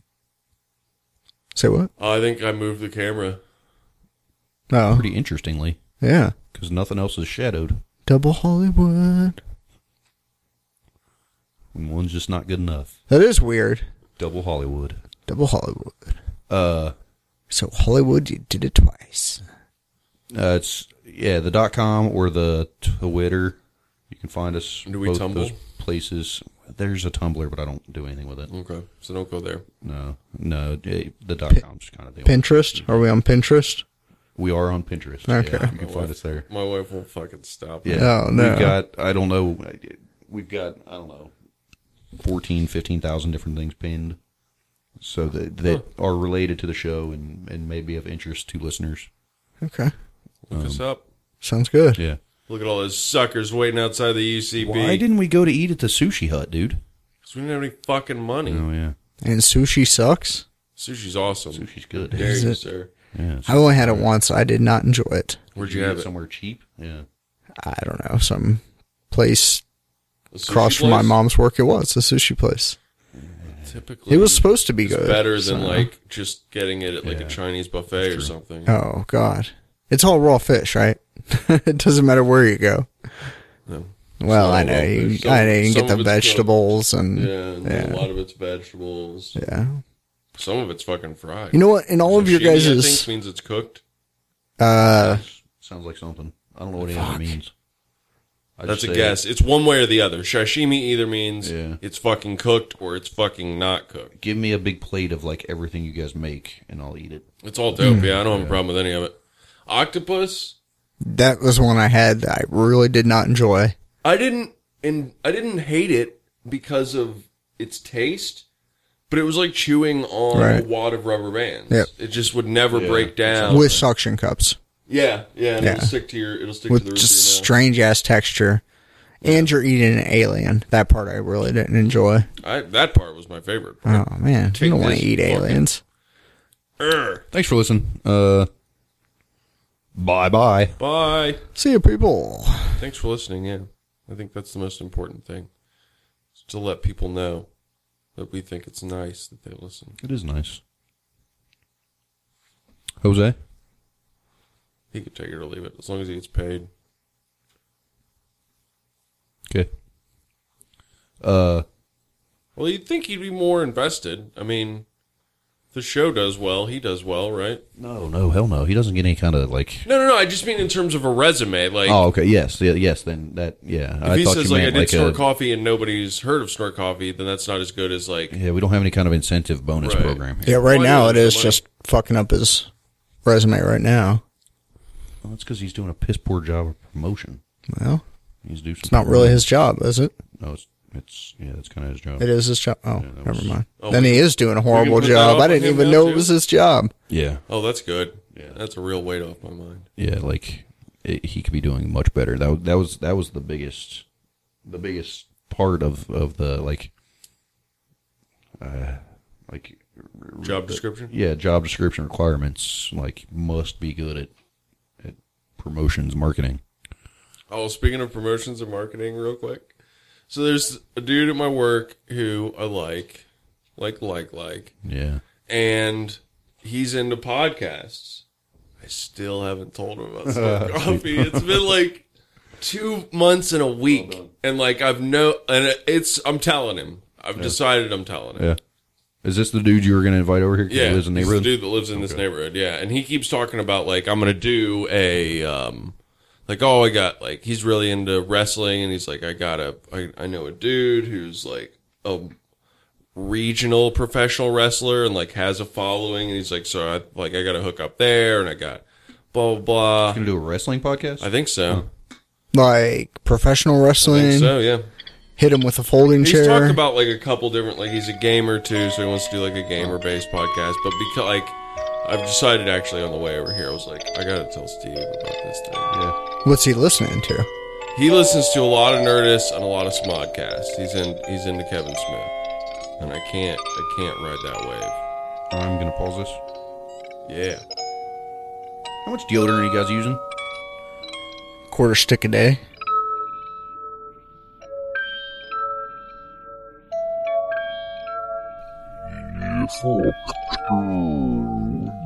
Speaker 4: Say what?
Speaker 3: Oh, I think I moved the camera.
Speaker 4: Oh,
Speaker 5: Pretty interestingly,
Speaker 4: yeah.
Speaker 5: because nothing else is shadowed.
Speaker 4: Double Hollywood.
Speaker 5: And one's just not good enough.
Speaker 4: That is weird.
Speaker 5: Double Hollywood.
Speaker 4: Double Hollywood.
Speaker 5: Uh,
Speaker 4: So Hollywood, you did it twice.
Speaker 5: uh, it's yeah, the dot com or the Twitter. You can find us.
Speaker 3: Do we
Speaker 5: both
Speaker 3: tumble?
Speaker 5: those places? There's a Tumblr, but I don't do anything with it.
Speaker 3: Okay, so don't go there.
Speaker 5: No, no, eh, the dot com's kind of the
Speaker 4: Pinterest? Are we on Pinterest?
Speaker 5: We are on Pinterest.
Speaker 4: Okay.
Speaker 5: Yeah, you can find us there.
Speaker 3: My wife won't fucking stop.
Speaker 5: Yeah.
Speaker 4: Oh, no.
Speaker 5: We've got, I don't know, we've got, I don't know, fourteen, fifteen thousand different things pinned. So that, that are related to the show and, and maybe of interest to listeners.
Speaker 4: Okay.
Speaker 3: Look us up.
Speaker 4: Sounds good.
Speaker 5: Yeah.
Speaker 3: Look at all those suckers waiting outside the U C B.
Speaker 5: Why didn't we go to eat at the Sushi Hut, dude?
Speaker 3: Because we didn't have any fucking money.
Speaker 5: Oh, yeah.
Speaker 4: And sushi sucks?
Speaker 3: Sushi's awesome.
Speaker 5: Sushi's good.
Speaker 3: Dare
Speaker 4: Is
Speaker 3: you,
Speaker 4: it?
Speaker 3: sir.
Speaker 5: Yeah.
Speaker 4: I only had it once. I did not enjoy it.
Speaker 3: Where'd
Speaker 5: Did
Speaker 3: you
Speaker 5: get
Speaker 3: have it?
Speaker 5: somewhere cheap? Yeah.
Speaker 4: I don't know. Some place
Speaker 3: A sushi
Speaker 4: across from my
Speaker 3: place?
Speaker 4: mom's work. It was a sushi place.
Speaker 3: Typically,
Speaker 4: It was supposed to be
Speaker 3: it's
Speaker 4: good.
Speaker 3: better
Speaker 4: so-
Speaker 3: than like just getting it at like
Speaker 5: Yeah.
Speaker 3: a Chinese buffet or something.
Speaker 4: Oh God, it's all raw fish, right? It doesn't matter where you go.
Speaker 3: No.
Speaker 4: Well,
Speaker 3: Some
Speaker 4: I
Speaker 3: of
Speaker 4: know
Speaker 3: it-
Speaker 4: you.
Speaker 3: some-
Speaker 4: I know you can
Speaker 3: some
Speaker 4: get the
Speaker 3: of it's cooked.
Speaker 4: vegetables and
Speaker 3: Yeah, and
Speaker 4: yeah.
Speaker 3: a lot of it's vegetables.
Speaker 4: yeah.
Speaker 3: Some of it's fucking fried.
Speaker 4: You know what? In all of your
Speaker 3: Sashimi, I think,
Speaker 4: guys'
Speaker 3: means it's cooked.
Speaker 4: uh,
Speaker 5: Sounds like something. I don't know what any of it means. I
Speaker 3: That's
Speaker 5: just
Speaker 3: a
Speaker 5: say
Speaker 3: guess. It's one way or the other. Sashimi either means
Speaker 5: Yeah.
Speaker 3: it's fucking cooked or it's fucking not cooked.
Speaker 5: Give me a big plate of like everything you guys make, and I'll eat it.
Speaker 3: It's all dope. Yeah, I don't have a problem with any of it. Octopus,
Speaker 4: that was one I had that I really did not enjoy.
Speaker 3: I didn't, and I didn't hate it because of its taste, but it was like chewing on
Speaker 4: Right.
Speaker 3: a wad of rubber bands.
Speaker 4: Yep.
Speaker 3: It just would never
Speaker 5: Yeah.
Speaker 3: break down.
Speaker 4: With suction cups,
Speaker 3: yeah, yeah, and
Speaker 4: Yeah.
Speaker 3: it'll stick to your. It'll stick
Speaker 4: with
Speaker 3: to the roof
Speaker 4: just
Speaker 3: of your mouth.
Speaker 4: strange ass texture, and you're eating an alien. That part I really didn't enjoy.
Speaker 3: I, that part was my favorite. Part.
Speaker 4: Oh man,
Speaker 3: Take
Speaker 4: you don't want
Speaker 3: this
Speaker 4: to eat
Speaker 3: fucking-
Speaker 4: aliens.
Speaker 3: Urgh.
Speaker 5: Thanks for listening. Uh, bye bye.
Speaker 3: Bye.
Speaker 4: See you, people.
Speaker 3: Thanks for listening. Yeah, I think that's the most important thing, is to let people know that we think it's nice that they listen.
Speaker 5: It is nice. Jose?
Speaker 3: He could take it or leave it as long as he gets paid.
Speaker 5: Okay. Uh,
Speaker 3: Well, you'd think he'd be more invested. I mean, if the show does well, he does well, right?
Speaker 5: no, no, hell no. He doesn't get any kind of like.
Speaker 3: No, no, no. I just mean in terms of a resume. Like,
Speaker 5: Oh, okay. Yes, yeah, yes. Then that, yeah.
Speaker 3: if
Speaker 5: I
Speaker 3: he
Speaker 5: thought
Speaker 3: says
Speaker 5: you
Speaker 3: like I
Speaker 5: meant
Speaker 3: did
Speaker 5: like
Speaker 3: Snort
Speaker 5: a.
Speaker 3: Coffee and nobody's heard of Snort Coffee, then that's not as good as like.
Speaker 5: Yeah, we don't have any kind of incentive bonus
Speaker 3: Right.
Speaker 5: program
Speaker 4: Yeah,
Speaker 5: here.
Speaker 4: right
Speaker 3: Why
Speaker 4: now
Speaker 3: not?
Speaker 4: it is
Speaker 3: Why?
Speaker 4: just fucking up his resume right now.
Speaker 5: Well, that's because he's doing a piss poor job of promotion.
Speaker 4: Well,
Speaker 5: He's doing.
Speaker 4: it's not really his job, is it?
Speaker 5: No, it's it's yeah, that's kind of his job.
Speaker 4: It is his job. Oh,
Speaker 5: that
Speaker 4: never
Speaker 5: was-
Speaker 4: mind.
Speaker 3: Oh,
Speaker 4: then
Speaker 3: we-
Speaker 4: he is doing a horrible
Speaker 3: put that
Speaker 4: job.
Speaker 3: off
Speaker 4: I
Speaker 3: on
Speaker 4: didn't
Speaker 3: him
Speaker 4: even
Speaker 3: now,
Speaker 4: know
Speaker 3: too?
Speaker 4: it was his job.
Speaker 5: Yeah,
Speaker 3: Oh, that's good.
Speaker 5: Yeah.
Speaker 3: That's a real weight off my mind.
Speaker 5: yeah. Like it, he could be doing much better. That wa- that was that was the biggest, the biggest part of of the like, uh, like
Speaker 3: Job description.
Speaker 5: yeah, job description requirements. Like must be good at at promotions marketing.
Speaker 3: Oh, speaking of promotions and marketing, real quick. So there's a dude at my work who I like, like, like, like,
Speaker 5: Yeah.
Speaker 3: and he's into podcasts. I still haven't told him about Snort Coffee. It's been like two months and a week, and like I've no, and it's I'm telling him. I've decided I'm telling him.
Speaker 5: Yeah. Is this the dude you were going to invite over here? 'cause
Speaker 3: Yeah,
Speaker 5: he lives in the
Speaker 3: he's the
Speaker 5: neighborhood.
Speaker 3: dude that lives in this neighborhood. Yeah, and he keeps talking about like I'm gonna do a um, like oh I got like he's really into wrestling and he's like I got a I, I know a dude who's like a regional professional wrestler and like has a following and he's like so I like I got to hook up there and I got blah blah blah.
Speaker 5: Going to do a wrestling podcast?
Speaker 3: I think so.
Speaker 4: Like professional
Speaker 3: I
Speaker 4: wrestling.
Speaker 3: think so. Yeah.
Speaker 4: Hit him with a folding
Speaker 3: He's
Speaker 4: chair.
Speaker 3: talked about like a couple different like he's a gamer too, so he wants to do like a gamer based podcast. But because like I've decided actually on the way over here, I was like, I gotta tell Steve about this thing.
Speaker 5: Yeah.
Speaker 4: What's he listening to?
Speaker 3: He listens to a lot of Nerdist and a lot of Smodcast. He's in he's into Kevin Smith. And I can't I can't ride that wave.
Speaker 5: I'm going to pause this.
Speaker 3: Yeah.
Speaker 5: How much deodorant are you guys using?
Speaker 4: Quarter stick a day.
Speaker 6: Fuck.